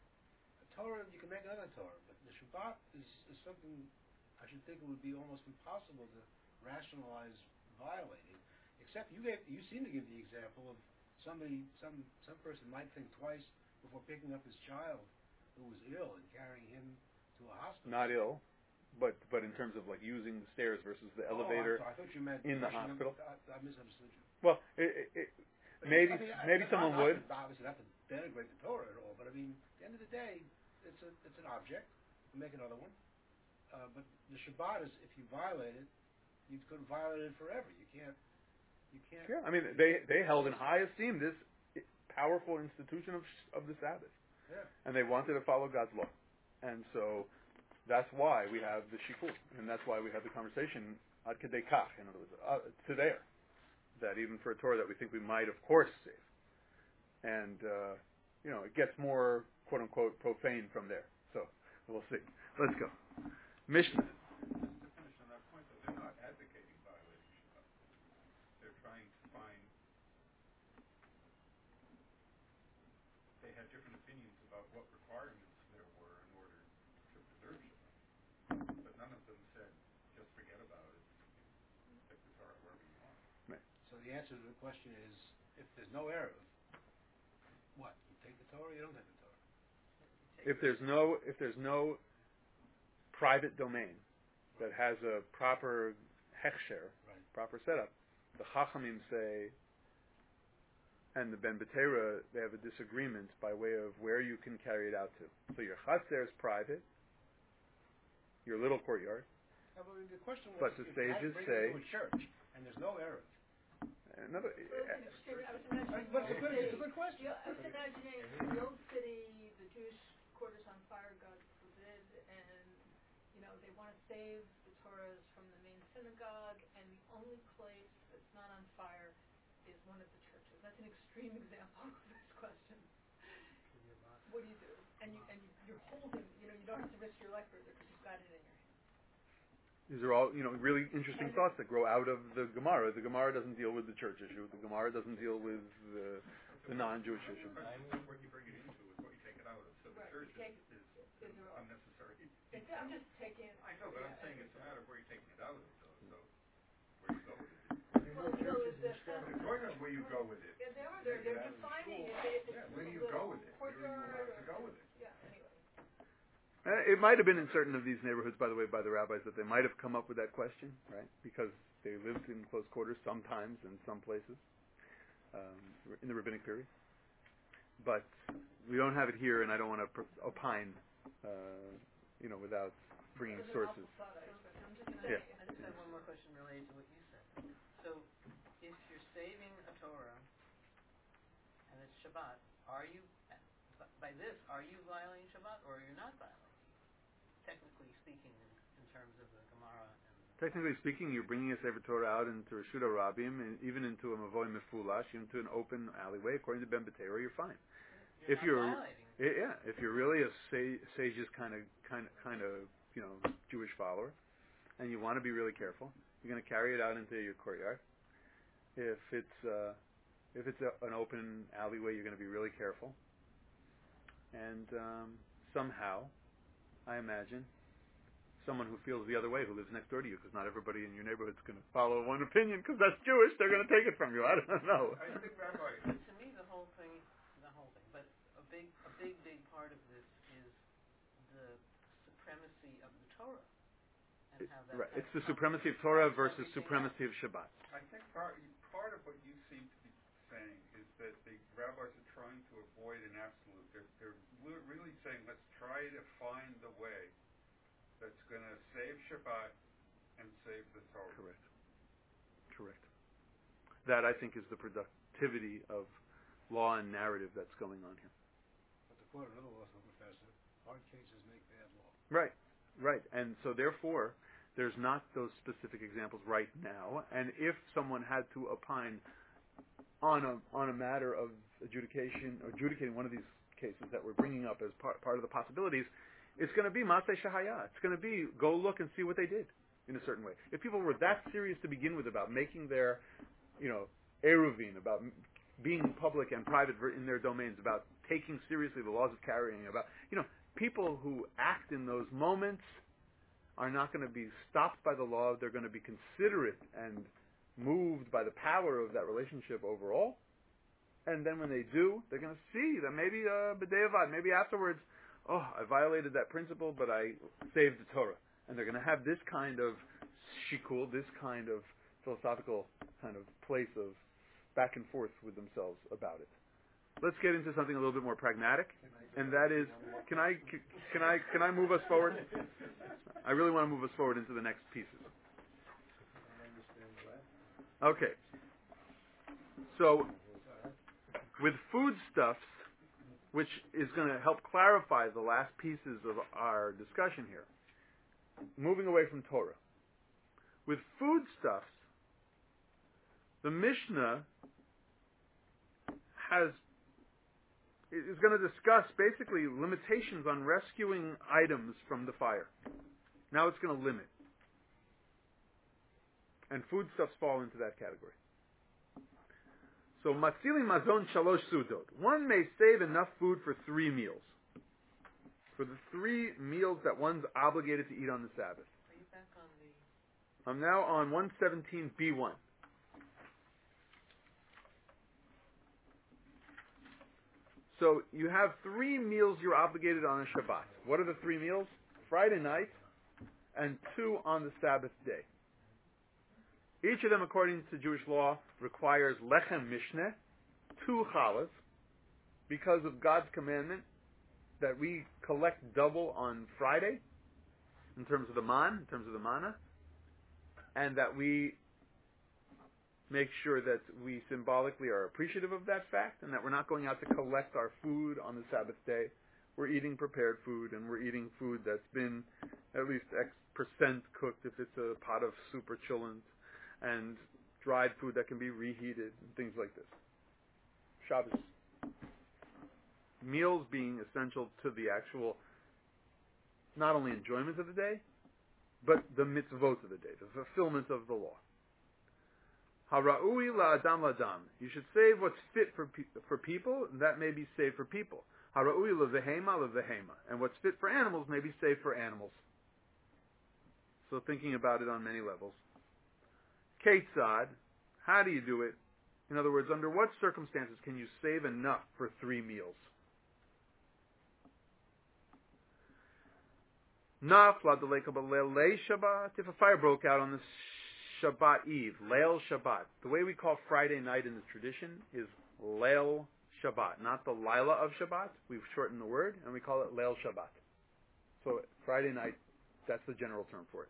a Torah. You can make another Torah, but the Shabbat is, is something I should think it would be almost impossible to rationalize violating. Except you gave, you seem to give the example of somebody, some some person might think twice before picking up his child who was ill and carrying him to a hospital. Not ill, but but in terms of like using the stairs versus the Oh, elevator I thought you meant in the pushing him- hospital. I, I misunderstood you. Well, it, it, it, maybe I mean, I- maybe I- someone I, would. I obviously not to denigrate the Torah at all, but I mean, at the end of the day, it's a it's an object. You make another one. Uh, but the Shabbat is, if you violate it, you could violate it forever. You can't. You can't. Yeah, I mean they they held in high esteem this powerful institution of of the Sabbath, Yeah. and they wanted to follow God's law, and so that's why we have the shikul, and that's why we have the conversation ad kedei kach, in other words, uh, to there, that even for a Torah that we think we might, of course, save, and uh, you know, it gets more quote unquote profane from there. So we'll see. Let's go. Mishnah. Just to finish on that point, though, they're not advocating violating Shabbat. They're trying to find. They had different opinions about what requirements there were in order to preserve Shabbat, but none of them said just forget about it. Take the Torah wherever you want. So the answer to the question is, if there's no error, what? You take the Torah, you don't take the Torah. If there's no if there's no private domain that has a proper hechsher, Right. proper setup, the Chachamim say, and the Ben Betera, they have a disagreement by way of where you can carry it out to. So your chaser is private, your little courtyard. Now, but the question was, But the if you had to sages bring say- it to a church and there's no error. Another, Well, it's an extreme, I was imagining But it's a the good, old it's a city. good question. Yeah, I was imagining the old city, the Jewish quarters on fire, God forbid, and, you know, they want to save the Torahs from the main synagogue, and the only place that's not on fire is one of the churches. That's an extreme example of this question. What do you do? And you, and you, you're holding, you know, you don't have to risk your life further because you've got it in your hand. these are all, you know, really interesting thoughts that grow out of the Gemara. The Gemara doesn't deal with the church issue. The Gemara doesn't deal with the, the non-Jewish issue. The question is what you bring it into is what you take it out of. So the Right, church you take- is, is is an there all- unnecessary. It's, I'm just taking. I know, but I'm yeah, saying I- it's a matter of where you're taking it out of, though. So where you go with it. Well, so is the fence- The point is where you go with it. Yeah, they are, they're, they're defining it, if it's Yeah, a where do you little go with it? Where do you courtyard have to or- go with it? Yeah, anyway. Uh, it might have been in certain of these neighborhoods, by the way, by the rabbis, that they might have come up with that question, right? Because they lived in close quarters sometimes in some places. um, in the rabbinic period. But we don't have it here, and I don't want to pr- opine, uh, you know, without bringing sources. I'm just gonna, Yeah. I just have one more question related to what you said. So, if you're saving a Torah and it's Shabbat, are you, by this, are you violating Shabbat or you're not violating? Technically speaking, in, in terms of the Gemara and Technically speaking, you're bringing a Sefer Torah out into Reshut HaRabim, and even into a Mavoy Mefulash, into an open alleyway. According to Ben Betera, you're fine. you're If not you're, violating. yeah, if you're really a sa- sage's kind of, kind of, kind of, you know, Jewish follower, and you want to be really careful, you're going to carry it out into your courtyard. If it's, uh, if it's a, an open alleyway, you're going to be really careful. And um, somehow, I imagine, someone who feels the other way, who lives next door to you, because not everybody in your neighborhood is going to follow one opinion, because that's Jewish, they're going to take it from you. I don't know. I think, Rabbi, But to me, the whole thing, the whole thing, but a big, a big, big part of this is the supremacy of the Torah and how that. Right. has It's the come- supremacy of Torah trumps versus everything supremacy of Shabbat. I think part, part of what you seem to be saying is that the rabbis are trying to avoid an absolute. They're, they're li- really saying, let's try to find the way that's going to save Shabbat and save the Torah. Correct. Correct. That, I think, is the productivity of law and narrative that's going on here. But to quote another law professor, hard cases make bad law. Right. Right. And so, therefore, there's not those specific examples right now. And if someone had to opine on a on a matter of adjudication, or adjudicating one of these cases that we're bringing up as part, part of the possibilities, it's going to be Maseh Shahaya. It's going to be go look and see what they did in a certain way. If people were that serious to begin with about making their, you know, eruvin, about m- being public and private ver- in their domains, about taking seriously the laws of carrying, about, you know, people who act in those moments are not going to be stopped by the law. They're going to be considerate and moved by the power of that relationship overall. And then when they do, they're going to see that maybe uh, b'dei avad, maybe afterwards, oh, I violated that principle, but I saved the Torah. And they're going to have this kind of shikul, this kind of philosophical kind of place of back and forth with themselves about it. Let's get into something a little bit more pragmatic, and that is, can I can I can I move us forward? I really want to move us forward into the next pieces. Okay. So, with foodstuffs, which is going to help clarify the last pieces of our discussion here, moving away from Torah. With foodstuffs, the Mishnah has is going to discuss basically limitations on rescuing items from the fire. Now it's going to limit. And foodstuffs fall into that category. So, matzili mazon shalosh sudot. One may save enough food for three meals. For the three meals that one's obligated to eat on the Sabbath. Are you back on the? I'm now on one seventeen B one. So you have three meals you're obligated on a Shabbat. What are the three meals? Friday night and two on the Sabbath day. Each of them, according to Jewish law, requires lechem mishneh, two challahs, because of God's commandment that we collect double on Friday in terms of the man, in terms of the manna, and that we make sure that we symbolically are appreciative of that fact, and that we're not going out to collect our food on the Sabbath day. We're eating prepared food, and we're eating food that's been at least X percent cooked if it's a pot of soup or chillin', and dried food that can be reheated, and things like this. Shabbos. Meals being essential to the actual, not only enjoyment of the day, but the mitzvot of the day, the fulfillment of the law. Hara'ui la'adam la'adam. You should save what's fit for pe- for people, and that may be saved for people. Hara'ui la'vehema la'vehema. And what's fit for animals may be saved for animals. So thinking about it on many levels. Ketzad, how do you do it? In other words, under what circumstances can you save enough for three meals? Naf la'deleka b'leilei Shabbat. If a fire broke out on the Shabbat Eve, Leil Shabbat. The way we call Friday night in the tradition is Leil Shabbat, not the Lila of Shabbat. We've shortened the word, and we call it Leil Shabbat. So Friday night, that's the general term for it.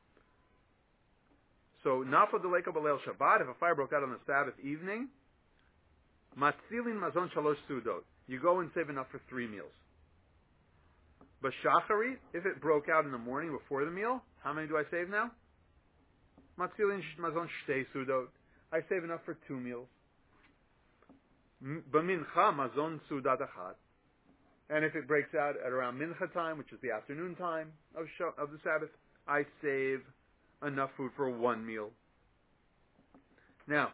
So, Nafa Deleka B'Leil Shabbat, if a fire broke out on the Sabbath evening, Matzilin Mazon Shalosh Sudot. You go and save enough for three meals. B'Shachari, if it broke out in the morning before the meal, how many do I save now? Matzilin Mazon Shtei Sudot. I save enough for two meals. B'Mincha Mazon Sudat Achat. And if it breaks out at around Mincha time, which is the afternoon time of sh- of the Sabbath, I save enough food for one meal. Now,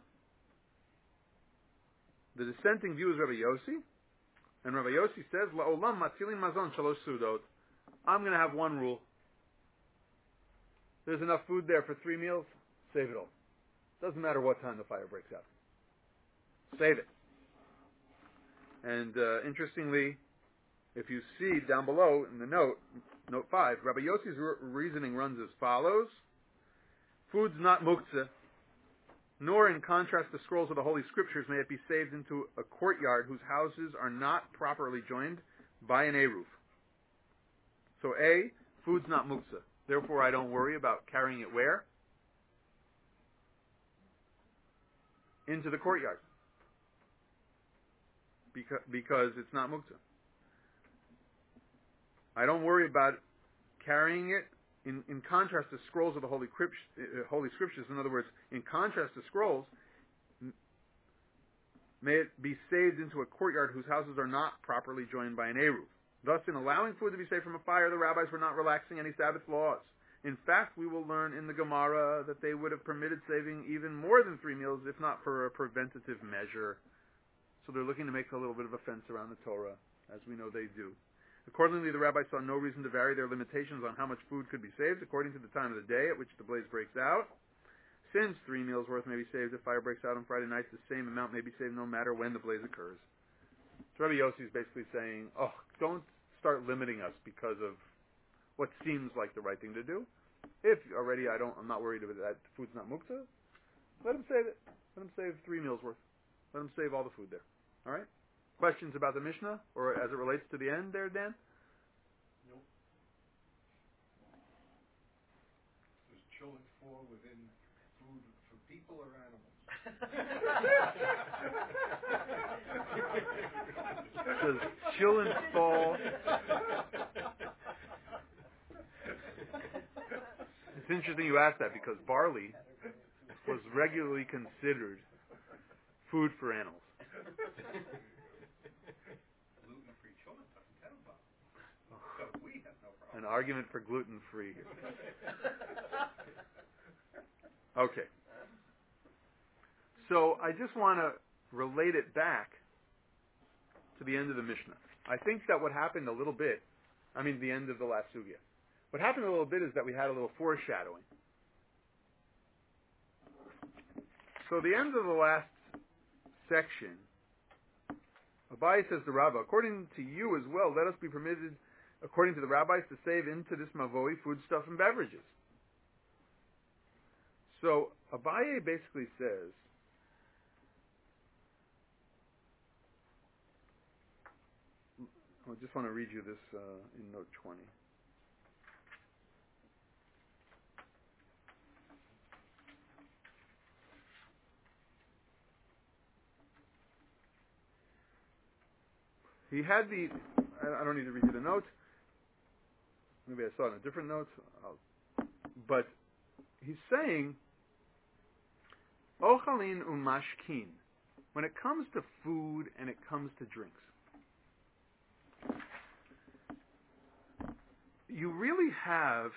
the dissenting view is Rabbi Yossi, and Rabbi Yossi says, "La'olam matzilin mazon shalosh sudot." I'm going to have one rule. There's enough food there for three meals. Save it all. Doesn't matter what time the fire breaks out. Save it. And uh, interestingly, if you see down below in the note, note five, Rabbi Yossi's re- reasoning runs as follows. Food's not muktzah, nor in contrast to scrolls of the Holy Scriptures may it be saved into a courtyard whose houses are not properly joined by an eruv. So A, food's not muktzah. Therefore, I don't worry about carrying it where? Into the courtyard. Because, because it's not muktzah. I don't worry about carrying it in, in contrast to scrolls of the Holy, Crypt, uh, Holy Scriptures. In other words, in contrast to scrolls, m- may it be saved into a courtyard whose houses are not properly joined by an eruv. Thus, in allowing food to be saved from a fire, the rabbis were not relaxing any Sabbath laws. In fact, we will learn in the Gemara that they would have permitted saving even more than three meals, if not for a preventative measure. So they're looking to make a little bit of a fence around the Torah, as we know they do. Accordingly, the rabbis saw no reason to vary their limitations on how much food could be saved according to the time of the day at which the blaze breaks out. Since three meals worth may be saved if fire breaks out on Friday night, the same amount may be saved no matter when the blaze occurs. So Rabbi Yossi is basically saying, oh, don't start limiting us because of what seems like the right thing to do. If already I don't, I'm not worried about that food's not muktzah, let him save it. Let him save three meals worth. Let him save all the food there. All right? Questions about the Mishnah, or as it relates to the end there, Dan? Nope. Does children fall within food for people or animals? Does children fall? It's interesting you asked that because barley was regularly considered food for animals. Gluten-free children doesn't have a problem. So we have no problem. An argument for gluten-free here. Okay. So I just want to relate it back to the end of the Mishnah. I think that what happened a little bit, I mean the end of the last sugya. What happened a little bit is that we had a little foreshadowing. So the end of the last section, Abai says to Rabbah, according to you as well, let us be permitted, according to the rabbis, to save into this mavoi foodstuff and beverages. So Abaye basically says, I just want to read you this uh, in note twenty. He had the, I don't need to read you the note. Maybe I saw it in a different note. I'll, but he's saying, Ochalin umashkin. When it comes to food and it comes to drinks, you really have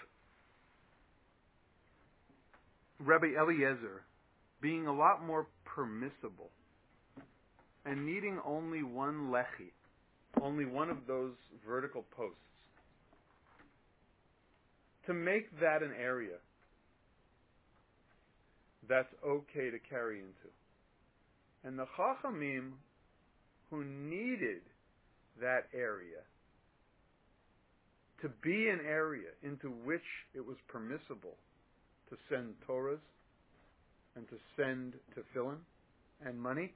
Rabbi Eliezer being a lot more permissible and needing only one lechi, only one of those vertical posts, to make that an area that's okay to carry into. And the Chachamim who needed that area to be an area into which it was permissible to send Torahs, and to send tefillin and money,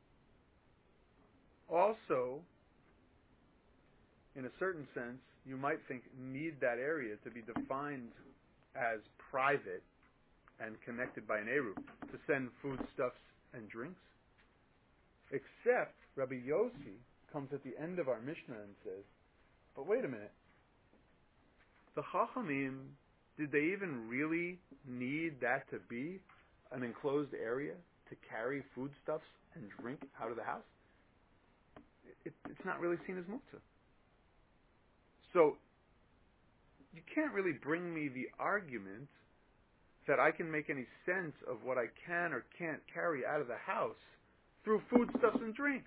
also, in a certain sense, you might think need that area to be defined as private and connected by an Eruv to send foodstuffs and drinks. Except Rabbi Yossi comes at the end of our Mishnah and says, but wait a minute, the Chachamim, did they even really need that to be an enclosed area to carry foodstuffs and drink out of the house? It, it's not really seen as muktzah. So, you can't really bring me the argument that I can make any sense of what I can or can't carry out of the house through foodstuffs and drinks.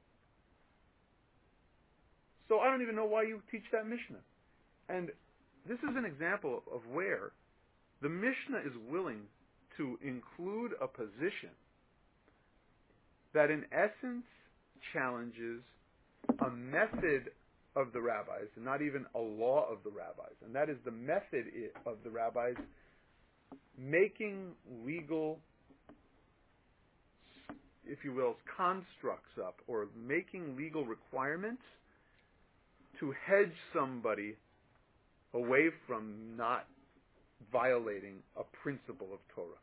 So I don't even know why you teach that Mishnah. And this is an example of where the Mishnah is willing to include a position that in essence challenges a method of the rabbis, and not even a law of the rabbis, and that is the method of the rabbis making legal, if you will, constructs up, or making legal requirements to hedge somebody away from not violating a principle of Torah.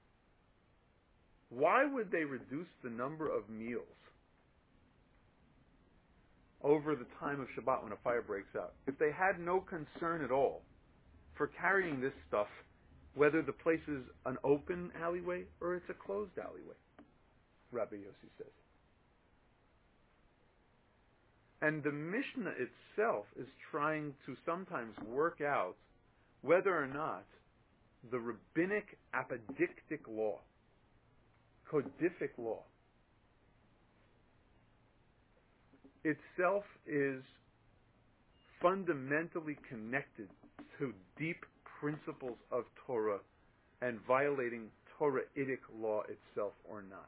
Why would they reduce the number of meals over the time of Shabbat when a fire breaks out if they had no concern at all for carrying this stuff, whether the place is an open alleyway or it's a closed alleyway? Rabbi Yossi says. And the Mishnah itself is trying to sometimes work out whether or not the rabbinic apodictic law, codific law, itself is fundamentally connected to deep principles of Torah and violating Torahitic law itself or not.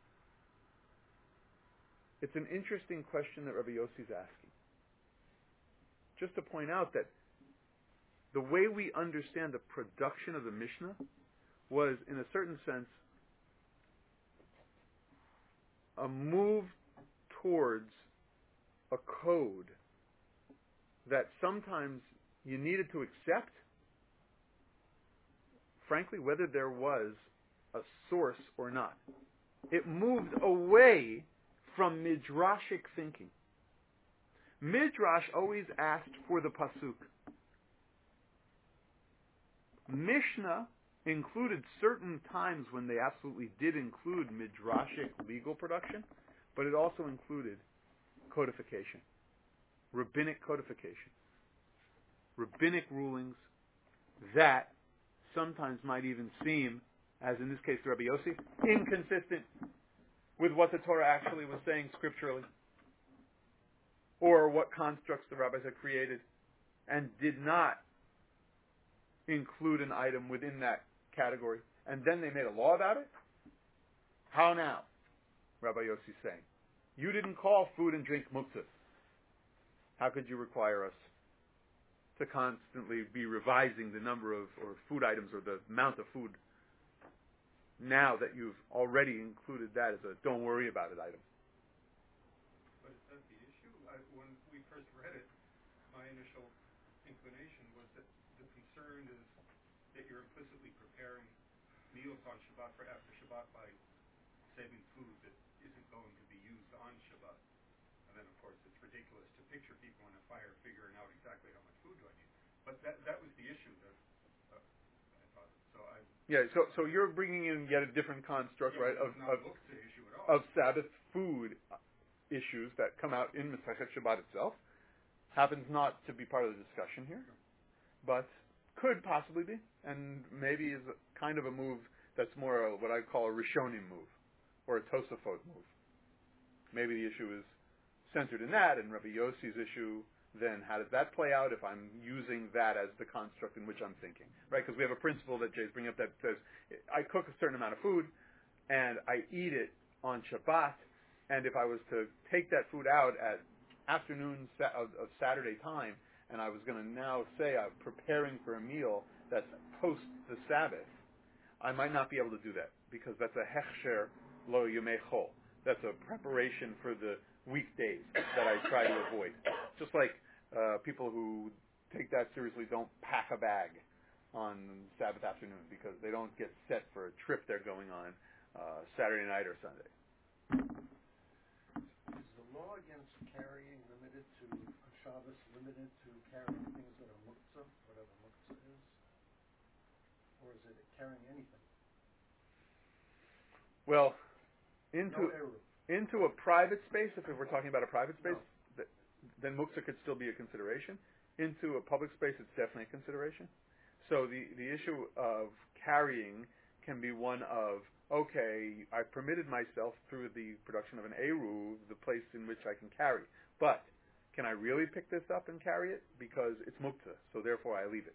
It's an interesting question that Rabbi Yossi is asking. Just to point out that the way we understand the production of the Mishnah was, in a certain sense, a move towards a code that sometimes you needed to accept, frankly, whether there was a source or not. It moved away from midrashic thinking. Midrash always asked for the pasuk. Mishnah included certain times when they absolutely did include midrashic legal production, but it also included codification, rabbinic codification, rabbinic rulings that sometimes might even seem, as in this case to Rabbi Yossi, inconsistent with what the Torah actually was saying scripturally, or what constructs the rabbis had created, and did not include an item within that category, and then they made a law about it? How now? Rabbi Yossi is saying, you didn't call food and drink muktzah. How could you require us to constantly be revising the number of or food items or the amount of food now that you've already included that as a don't worry about it item? But is that the issue? I, when we first read it, my initial inclination was that the concern is that you're implicitly preparing meals on Shabbat for after Shabbat by saving food that isn't going to be used on Shabbat. And then, of course, it's ridiculous to picture people in a fire figuring out exactly how much food do I need. But that that was the issue that uh, I thought. So I Yeah, so so you're bringing in yet a different construct, yeah, right, of not of, looked at issue at all. of Sabbath food issues that come out in Masechet Shabbat itself. Happens not to be part of the discussion here, but could possibly be, and maybe is a, kind of a move that's more a, what I call a Rishonim move, or a Tosafot move. Maybe the issue is centered in that, and Rabbi Yossi's issue, then how does that play out if I'm using that as the construct in which I'm thinking, right? Because we have a principle that Jay's bringing up that says, I cook a certain amount of food, and I eat it on Shabbat, and if I was to take that food out at afternoon of, of Saturday time, and I was going to now say I'm preparing for a meal that's post the Sabbath, I might not be able to do that because that's a hechsher lo yomei chol. That's a preparation for the weekdays that I try to avoid. Just like uh, people who take that seriously don't pack a bag on Sabbath afternoon because they don't get set for a trip they're going on uh, Saturday night or Sunday. Is the law against carrying limited to on Shabbos limited to carrying things that are muktzah, whatever muktzah is, or is it carrying anything? Well, into No eruv. into a private space, if we're talking about a private space, No. th- then muktzah could still be a consideration. Into a public space, it's definitely a consideration. So the, the issue of carrying can be one of, okay, I permitted myself through the production of an eruv, the place in which I can carry. But can I really pick this up and carry it? Because it's muktzah, so therefore I leave it.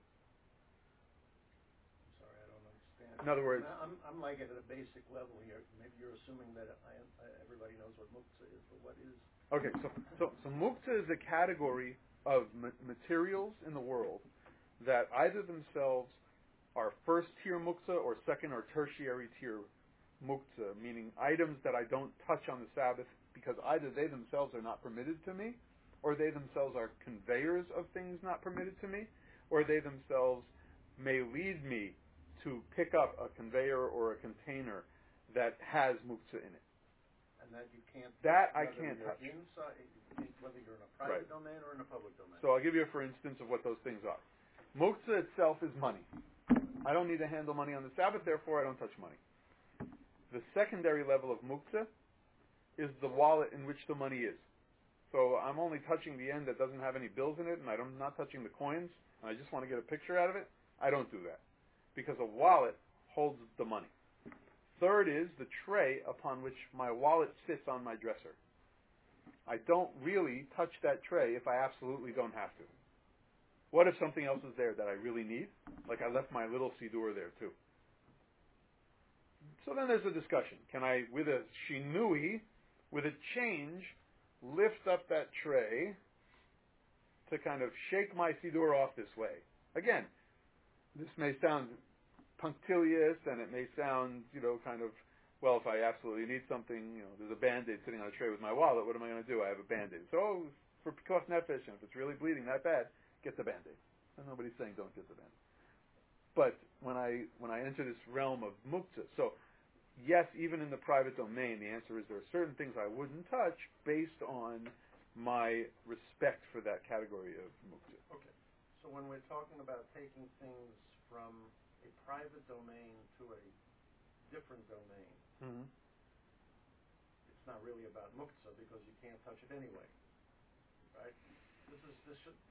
I'm sorry, I don't understand. In other words, I'm, I'm like at a basic level here. Maybe you're assuming that I, I, everybody knows what muktzah is, but what is? okay, so so, so muktzah is a category of ma- materials in the world that either themselves are first tier muktzah or second or tertiary tier muktzah, meaning items that I don't touch on the Sabbath because either they themselves are not permitted to me, or they themselves are conveyors of things not permitted to me, or they themselves may lead me to pick up a conveyor or a container that has muktzah in it. And that you can't. That I whether can't you're touch. Inside, whether you're in a private Right. domain or in a public domain. So I'll give you a for instance of what those things are. Muktzah itself is money. I don't need to handle money on the Sabbath, therefore I don't touch money. The secondary level of muktzah is the wallet in which the money is. So I'm only touching the end that doesn't have any bills in it, and I'm not touching the coins, and I just want to get a picture out of it. I don't do that, because a wallet holds the money. Third is the tray upon which my wallet sits on my dresser. I don't really touch that tray if I absolutely don't have to. What if something else is there that I really need? Like I left my little siddur there too. So then there's a discussion. Can I, with a shinui, with a change, lift up that tray to kind of shake my siddur off this way? Again, this may sound punctilious and it may sound, you know, kind of, well, if I absolutely need something, you know, there's a Band-Aid sitting on a tray with my wallet, what am I going to do? I have a Band-Aid. So for pikuach nefesh, and if it's really bleeding that bad, get the Band-Aid. And nobody's saying don't get the Band-Aid. But when I when I enter this realm of muktzah, so yes, even in the private domain, the answer is there are certain things I wouldn't touch based on my respect for that category of muktzah. Okay. So when we're talking about taking things from a private domain to a different domain, Mm-hmm. it's not really about muktzah because you can't touch it anyway, right? This is this should.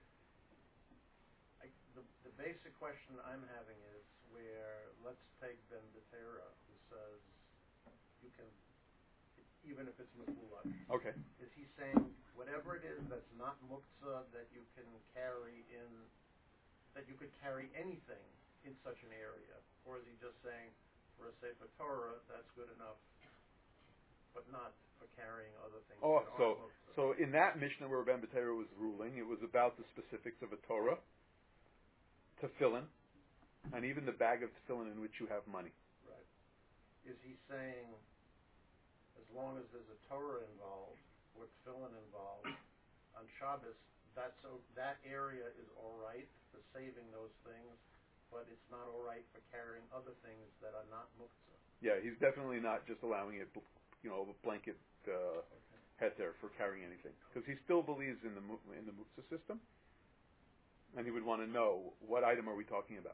I, the the basic question I'm having is where let's take Ben Betera, who says you can, even if it's mukulash. Okay. Is he saying whatever it is that's not muktzah that you can carry in, that you could carry anything in such an area, or is he just saying for a Sefer Torah that's good enough, but not for carrying other things? Oh, that so aren't muktzah? so in that Mishnah where Ben Betera was ruling, it was about the specifics of a Torah, tefillin, and even the bag of tefillin in which you have money. Right. Is he saying as long as there's a Torah involved or tefillin involved on Shabbos, that's o- that area is all right for saving those things, but it's not all right for carrying other things that are not muktzah? Yeah, he's definitely not just allowing it, you know, a blanket uh, Okay. heter for carrying anything, because he still believes in the mu- in the muktzah system, and he would want to know what item are we talking about,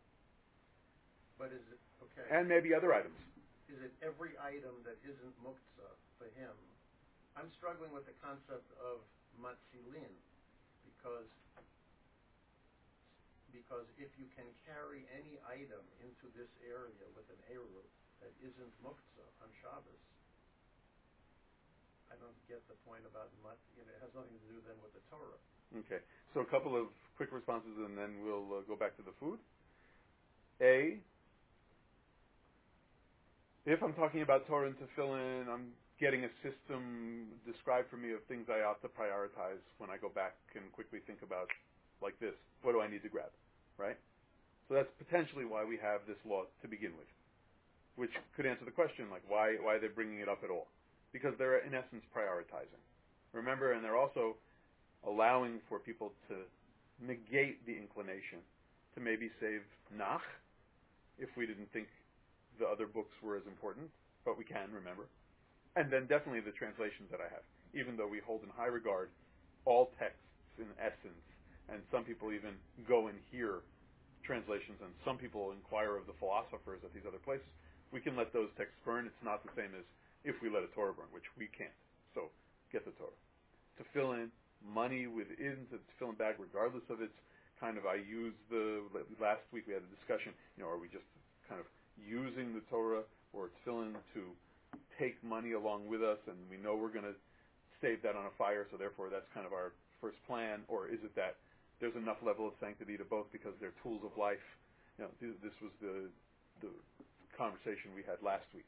But is it okay? and maybe other items. Is it every item that isn't muktzah for him? I'm struggling with the concept of matzilin because because if you can carry any item into this area with an eruv that isn't muktzah on Shabbos, I don't get the point about mat. You know, it has nothing to do then with the Torah. Okay, so a couple of quick responses, and then we'll uh, go back to the food. A, if I'm talking about Torah and tefillin, I'm getting a system described for me of things I ought to prioritize when I go back and quickly think about, like this, what do I need to grab, right? So that's potentially why we have this law to begin with. which could answer the question, like why why they're bringing it up at all. Because they're, in essence, prioritizing. Remember, and they're also allowing for people to negate the inclination to maybe save Nach, if we didn't think the other books were as important, but we can, remember. And then definitely the translations that I have, even though we hold in high regard all texts in essence, and some people even go and hear translations, and some people inquire of the philosophers at these other places, we can let those texts burn. It's not the same as if we let a Torah burn, which we can't. So, get the Torah. To fill in money within, to fill in back regardless of its kind of, I use the, last week we had a discussion, you know, are we just kind of using the Torah, or it's filling to take money along with us, and we know we're going to save that on a fire, so therefore that's kind of our first plan, or is it that there's enough level of sanctity to both because they're tools of life? You know, th- this was the the conversation we had last week.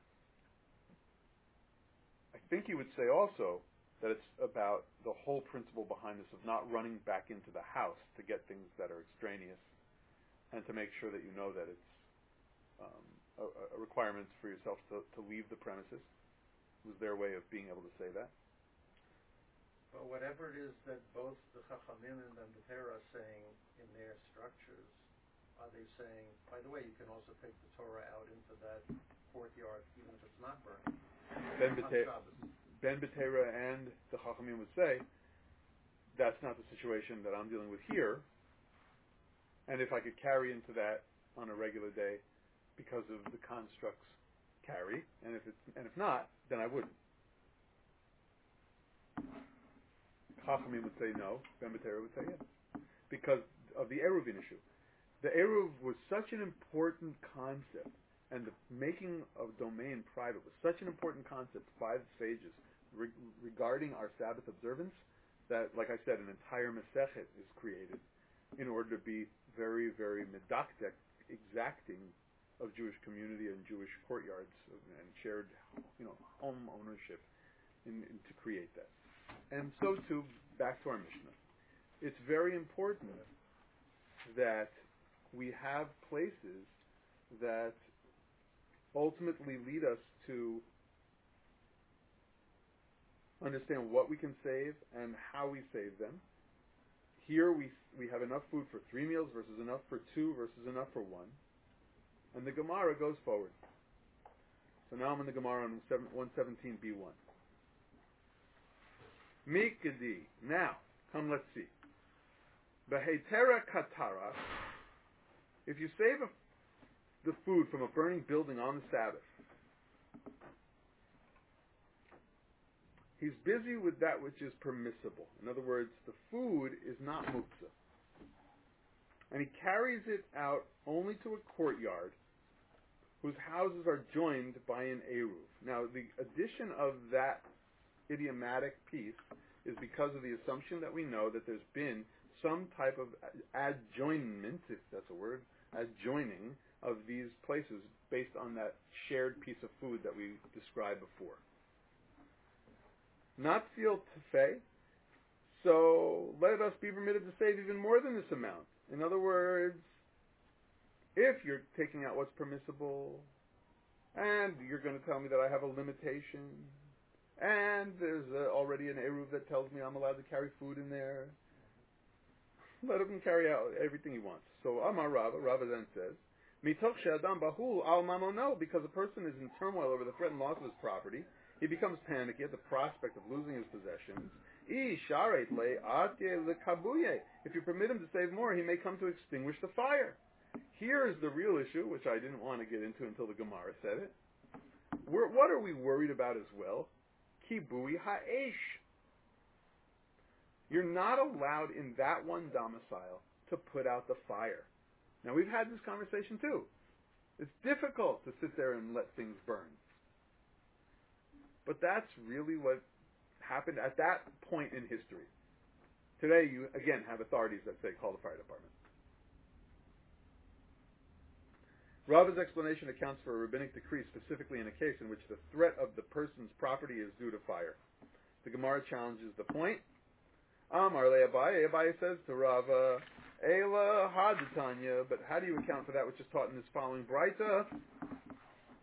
I think you would say also that it's about the whole principle behind this of not running back into the house to get things that are extraneous, and to make sure that you know that it's um, a, a requirement for yourself to, to leave the premises. It was their way of being able to say that. But whatever it is that both the Chachamim and the Torah are saying in their structures, are they saying, by the way, you can also take the Torah out into that courtyard even if it's not burning? Ben B'Tera, Ben B'Tera and the Chachamim would say, that's not the situation that I'm dealing with here, and if I could carry into that on a regular day because of the constructs, carry, and if it's, and if not, then I wouldn't. Chachamim would say no, Ben B'Tera would say yes, because of the Eruvin issue. The Eruv was such an important concept, and the making of domain private was such an important concept by the sages re- regarding our Sabbath observance, that, like I said, an entire Masechet is created in order to be very, very medactic, exacting of Jewish community and Jewish courtyards and shared, you know, home ownership in, in, to create that. And so too, back to our Mishnah. It's very important that we have places that ultimately lead us to understand what we can save and how we save them. Here we we have enough food for three meals versus enough for two versus enough for one. And the Gemara goes forward. So now I'm in the Gemara on one seventeen b one. Mikedi. Now, come let's see. Behetera katara. If you save a, the food from a burning building on the Sabbath, he's busy with that which is permissible. In other words, the food is not muktzah. And he carries it out only to a courtyard whose houses are joined by an eruv. Now, the addition of that idiomatic piece is because of the assumption that we know that there's been some type of adjoinment, if that's a word, adjoining of these places based on that shared piece of food that we described before. Not feel tefeh, so let us be permitted to save even more than this amount. In other words, if you're taking out what's permissible, and you're going to tell me that I have a limitation, and there's uh, already an eruv that tells me I'm allowed to carry food in there, let him carry out everything he wants. So Amar Rava, Rava then says, Mitoch she'adam bahul al mamono, because a person is in turmoil over the threat and loss of his property, he becomes panicky at the prospect of losing his possessions. If you permit him to save more, he may come to extinguish the fire. Here is the real issue, which I didn't want to get into until the Gemara said it. We're, what are we worried about as well? Kibui ha'esh. You're not allowed in that one domicile to put out the fire. Now, we've had this conversation too. It's difficult to sit there and let things burn. But that's really what happened at that point in history. Today, you, again, have authorities that say, call the fire department. Rava's explanation accounts for a rabbinic decree specifically in a case in which the threat of the person's property is due to fire. The Gemara challenges the point. Amar le Abaye. Abaye says to Rava, Eila haditanya, but how do you account for that which is taught in this following Braita?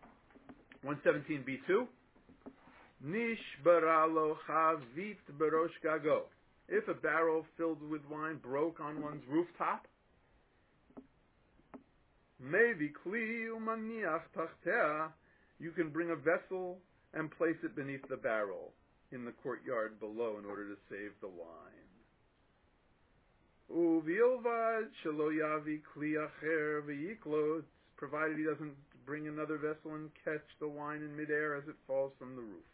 one seventeen B two. Nishbaralo chavit berosh gago. If a barrel filled with wine broke on one's rooftop, maybe kli umaniach tachtea, you can bring a vessel and place it beneath the barrel in the courtyard below in order to save the wine. Uvilvad shelo yavi kli acher v'yiklot, provided he doesn't bring another vessel and catch the wine in midair as it falls from the roof.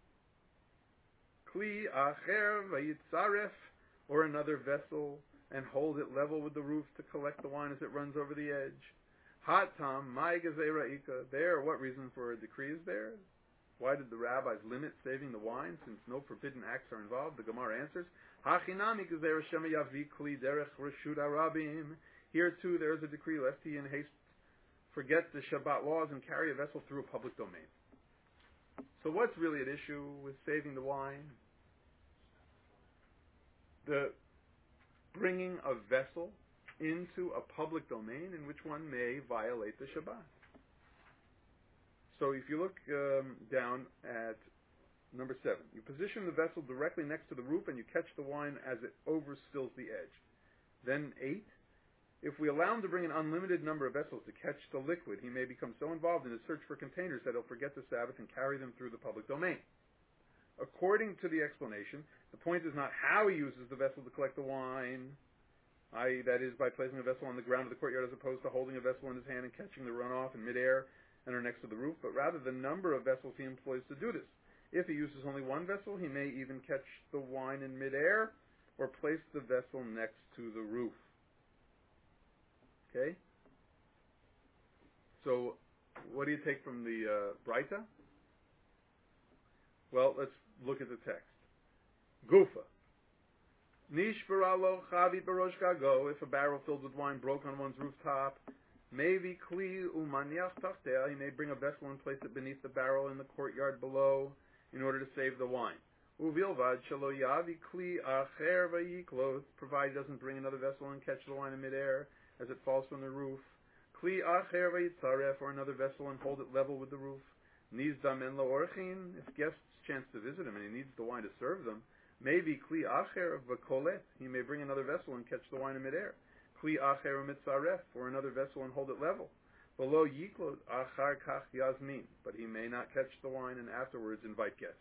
Kli acher v'yitzaref, or another vessel, and hold it level with the roof to collect the wine as it runs over the edge. Hatam mai gezera'ika. There, what reason for a decree is there? Why did the rabbis limit saving the wine, since no forbidden acts are involved? The Gemara answers, Hachinami gezerah shema yavi kli derech reshut harabim. Here too there is a decree, lest he in haste forget the Shabbat laws and carry a vessel through a public domain. So what's really at issue with saving the wine? The bringing a vessel into a public domain in which one may violate the Shabbat. So if you look um, down at number seven, you position the vessel directly next to the roof and you catch the wine as it overspills the edge. Then eight, if we allow him to bring an unlimited number of vessels to catch the liquid, he may become so involved in his search for containers that he'll forget the Sabbath and carry them through the public domain. According to the explanation, the point is not how he uses the vessel to collect the wine, that is, that is by placing a vessel on the ground of the courtyard as opposed to holding a vessel in his hand and catching the runoff in midair and are next to the roof, but rather the number of vessels he employs to do this. If he uses only one vessel, he may even catch the wine in midair or place the vessel next to the roof. Okay? So, what do you take from the uh, Braita? Well, let's look at the text. Gufa. Nishbaralo chavi barosh gago. If a barrel filled with wine broke on one's rooftop, maybe kli umaniach tachtea. He may bring a vessel and place it beneath the barrel in the courtyard below in order to save the wine. Uvilvad shelo yavi kli acher v'yiklot. Provided he doesn't bring another vessel and catch the wine in midair as it falls from the roof. Kli acher v'yitzaref, or another vessel and hold it level with the roof. Nizdam en laorchin. If guests chance to visit him and he needs the wine to serve them, maybe kli acher v'kolet. He may bring another vessel and catch the wine in midair. Kli acher mitzaref, or another vessel and hold it level. Below yiklot achar kach yazmin, but he may not catch the wine and afterwards invite guests.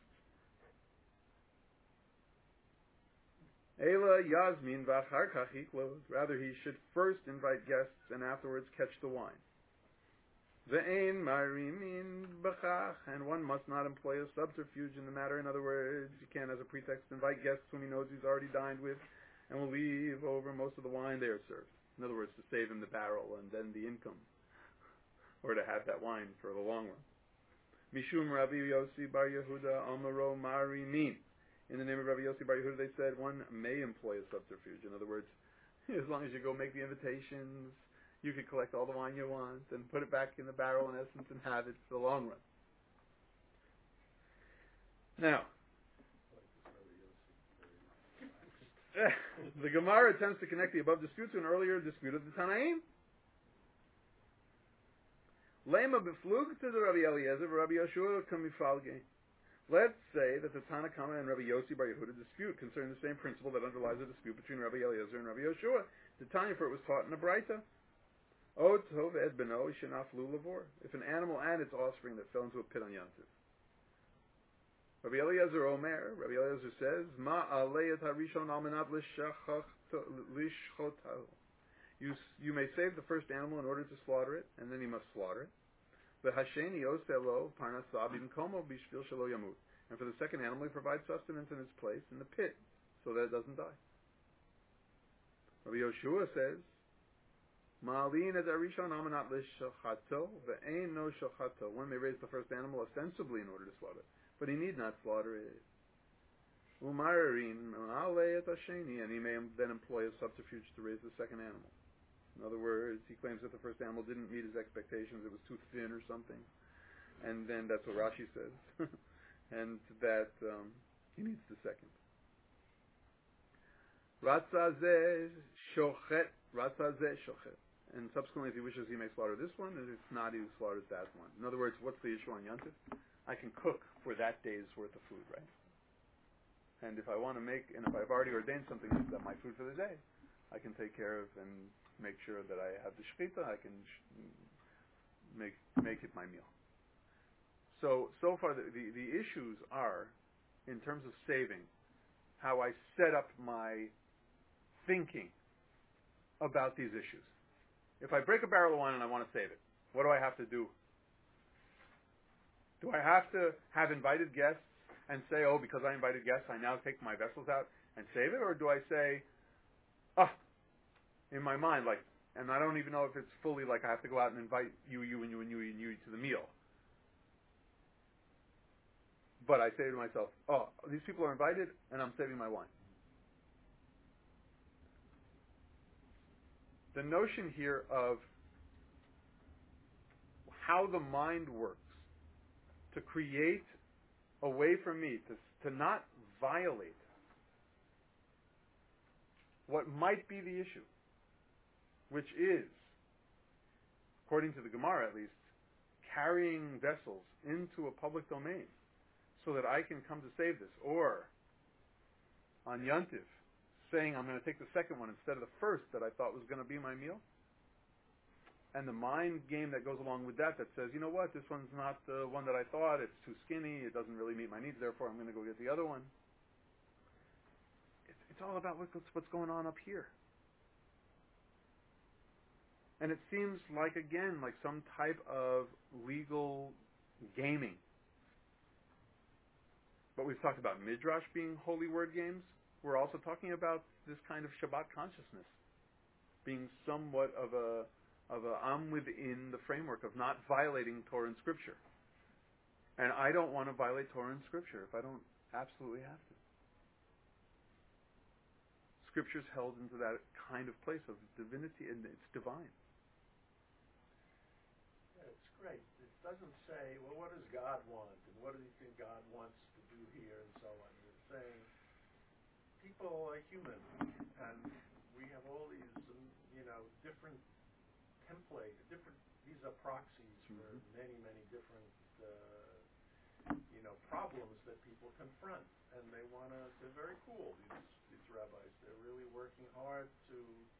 Ela yazmin v'achar kach yiklot. Rather, he should first invite guests and afterwards catch the wine. Ve'ein marimin b'chach, and one must not employ a subterfuge in the matter. In other words, you can't, as a pretext, invite guests whom he knows he's already dined with and will leave over most of the wine they are served. In other words, to save him the barrel and then the income, or to have that wine for the long run. Mishum Rabbi Yossi Bar Yehuda Amaro Marimin. In the name of Rabbi Yossi Bar Yehuda, they said one may employ a subterfuge. In other words, as long as you go make the invitations, you can collect all the wine you want and put it back in the barrel, in essence, and have it for the long run. Now, the Gemara attempts to connect the above dispute to an earlier dispute of the Tanaim. Lema beflug to the Rabbi Eliezer, Rabbi Yoshua kamifalge. Let's say that the Tana Kama and Rabbi Yossi Bar Yehuda dispute concerning the same principle that underlies the dispute between Rabbi Eliezer and Rabbi Yoshua. The Tanya for it was taught in a Braita. O tov ed beno shenaflu lavor. If an animal and its offspring that fell into a pit on Yantiv. Rabbi Eliezer Omer, Rabbi Eliezer says, Ma aleyet harishon almanat lishchotahu. You you may save the first animal in order to slaughter it, and then you must slaughter it. The hasheni oselo parnasah bimkomo bishvil shelo yamut. And for the second animal, you provide sustenance in its place in the pit, so that it doesn't die. Rabbi Yoshua says, Ma'alin et arishon almanat lishchotahu ve'ein no shochato. One may raise the first animal ostensibly in order to slaughter it, but he need not slaughter it. Umarin ma'alei et hasheni, and he may then employ a subterfuge to raise the second animal. In other words, he claims that the first animal didn't meet his expectations, it was too thin or something. And then that's what Rashi says. and that um, he needs the second. Ratzazeh shochet, ratzazeh shochet. and subsequently, if he wishes, he may slaughter this one, and if not, he slaughters that one. In other words, what's the issue on Yontif? I can cook for that day's worth of food, right? And if I want to make, and if I've already ordained something that's my food for the day, I can take care of and make sure that I have the shechita. I can sh- make make it my meal. So so far, the, the the issues are, in terms of saving, how I set up my thinking about these issues. If I break a barrel of wine and I want to save it, what do I have to do? Do I have to have invited guests and say, oh, because I invited guests, I now take my vessels out and save it? Or do I say, ah, in my mind, like, and I don't even know if it's fully like I have to go out and invite you, you, and you, and you, and you to the meal. But I say to myself, oh, these people are invited, and I'm saving my wine. The notion here of how the mind works to create a way for me to, to not violate what might be the issue, which is, according to the Gemara at least, carrying vessels into a public domain so that I can come to save this, or on Yontif, saying I'm going to take the second one instead of the first that I thought was going to be my meal. And the mind game that goes along with that, that says, you know what, this one's not the one that I thought, it's too skinny, it doesn't really meet my needs, therefore I'm going to go get the other one. It's, it's all about what's, what's going on up here. And it seems like, again, like some type of legal gaming. But we've talked about Midrash being holy word games. We're also talking about this kind of Shabbat consciousness being somewhat of a of a I'm within the framework of not violating Torah and Scripture. And I don't want to violate Torah and Scripture if I don't absolutely have to. Scripture's held into that kind of place of divinity, and it's divine. Yeah, it's great. It doesn't say, well, what does God want, and what do you think God wants to do here, and so on. It's saying people are human, and we have all these, um, you know, different template, different. These are proxies for mm-hmm. many, many different, uh, you know, problems that people confront, and they want to. They're very cool. These these rabbis. They're really working hard to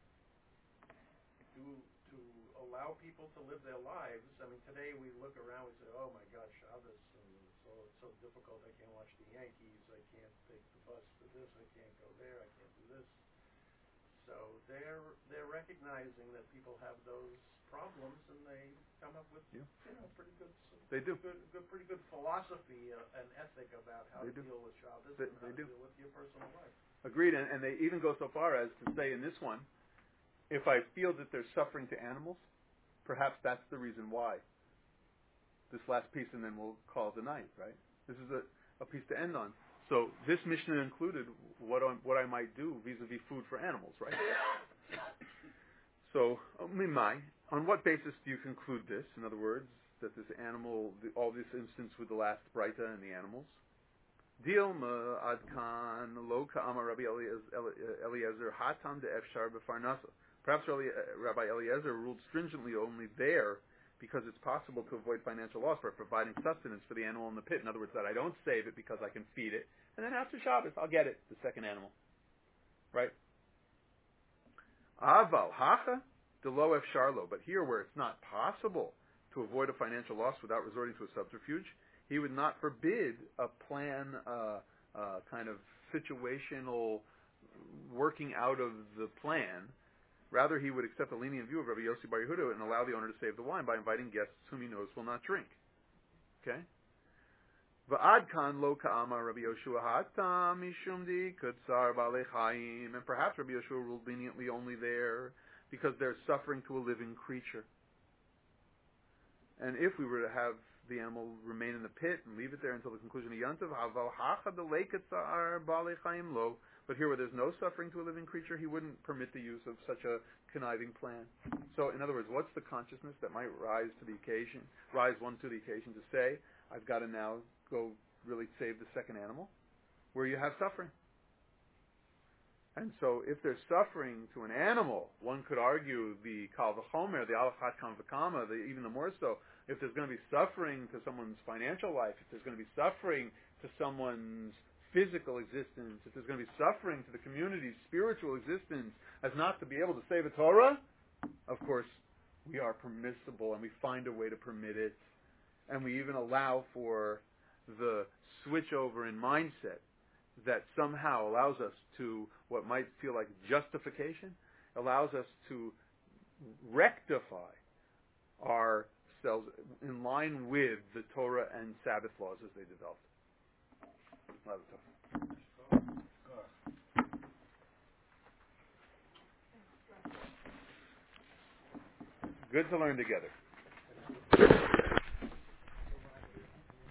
do to allow people to live their lives. I mean, today we look around. We say, "Oh my God, Shabbos, and it's so it's so difficult. I can't watch the Yankees. I can't take the bus to this. I can't go there. I can't do this." So they're they're recognizing that people have those problems, and they come up with yeah. you know pretty good they do good, good pretty good philosophy uh, and ethic about how they to do. deal with Shabbos they, and how they to do. deal with your personal life. Agreed, and, and they even go so far as to say in this one, if I feel that there's suffering to animals, perhaps that's the reason why. This last piece, and then we'll call it the night. Right? This is a, a piece to end on. So this Mishnah included what I, what I might do vis-a-vis food for animals, right? So, mimai, on what basis do you conclude this? In other words, that this animal, the, all this instance with the last Braita and the animals? Dilma adkan lo ka'amar Rabbi Eliezer hatam de efshar b'farnasa. Perhaps Rabbi Eliezer ruled stringently only there because it's possible to avoid financial loss by providing sustenance for the animal in the pit. In other words, that I don't save it because I can feed it, and then after Shabbos, I'll get it, the second animal. Right? Aval, hacha, delo efsharlo. But here where it's not possible to avoid a financial loss without resorting to a subterfuge, he would not forbid a plan, uh, uh, kind of situational working out of the plan. Rather, he would accept a lenient view of Rabbi Yossi Bar Yehuda and allow the owner to save the wine by inviting guests whom he knows will not drink. Okay? V'adkan lo ka'ama Rabbi Yoshua hatam mishum di kutsar ba'alei chayim. And perhaps Rabbi Yoshua ruled leniently only there because there's suffering to a living creature. And if we were to have the animal remain in the pit and leave it there until the conclusion of Yantav, haval hacha delei kutsar ba'alei chayim lo. But here where there's no suffering to a living creature, he wouldn't permit the use of such a conniving plan. So, in other words, what's the consciousness that might rise to the occasion, rise one to the occasion to say, I've got to now go really save the second animal? Where you have suffering. And so if there's suffering to an animal, one could argue the Kal V'chomer, the Alachat Kam V'kama, the, even the more so, if there's going to be suffering to someone's financial life, if there's going to be suffering to someone's physical existence, if there's going to be suffering to the community's spiritual existence as not to be able to say the Torah, of course, we are permissible and we find a way to permit it. And we even allow for the switch over in mindset that somehow allows us to what might feel like justification, allows us to rectify ourselves in line with the Torah and Sabbath laws as they developed. Good to learn together.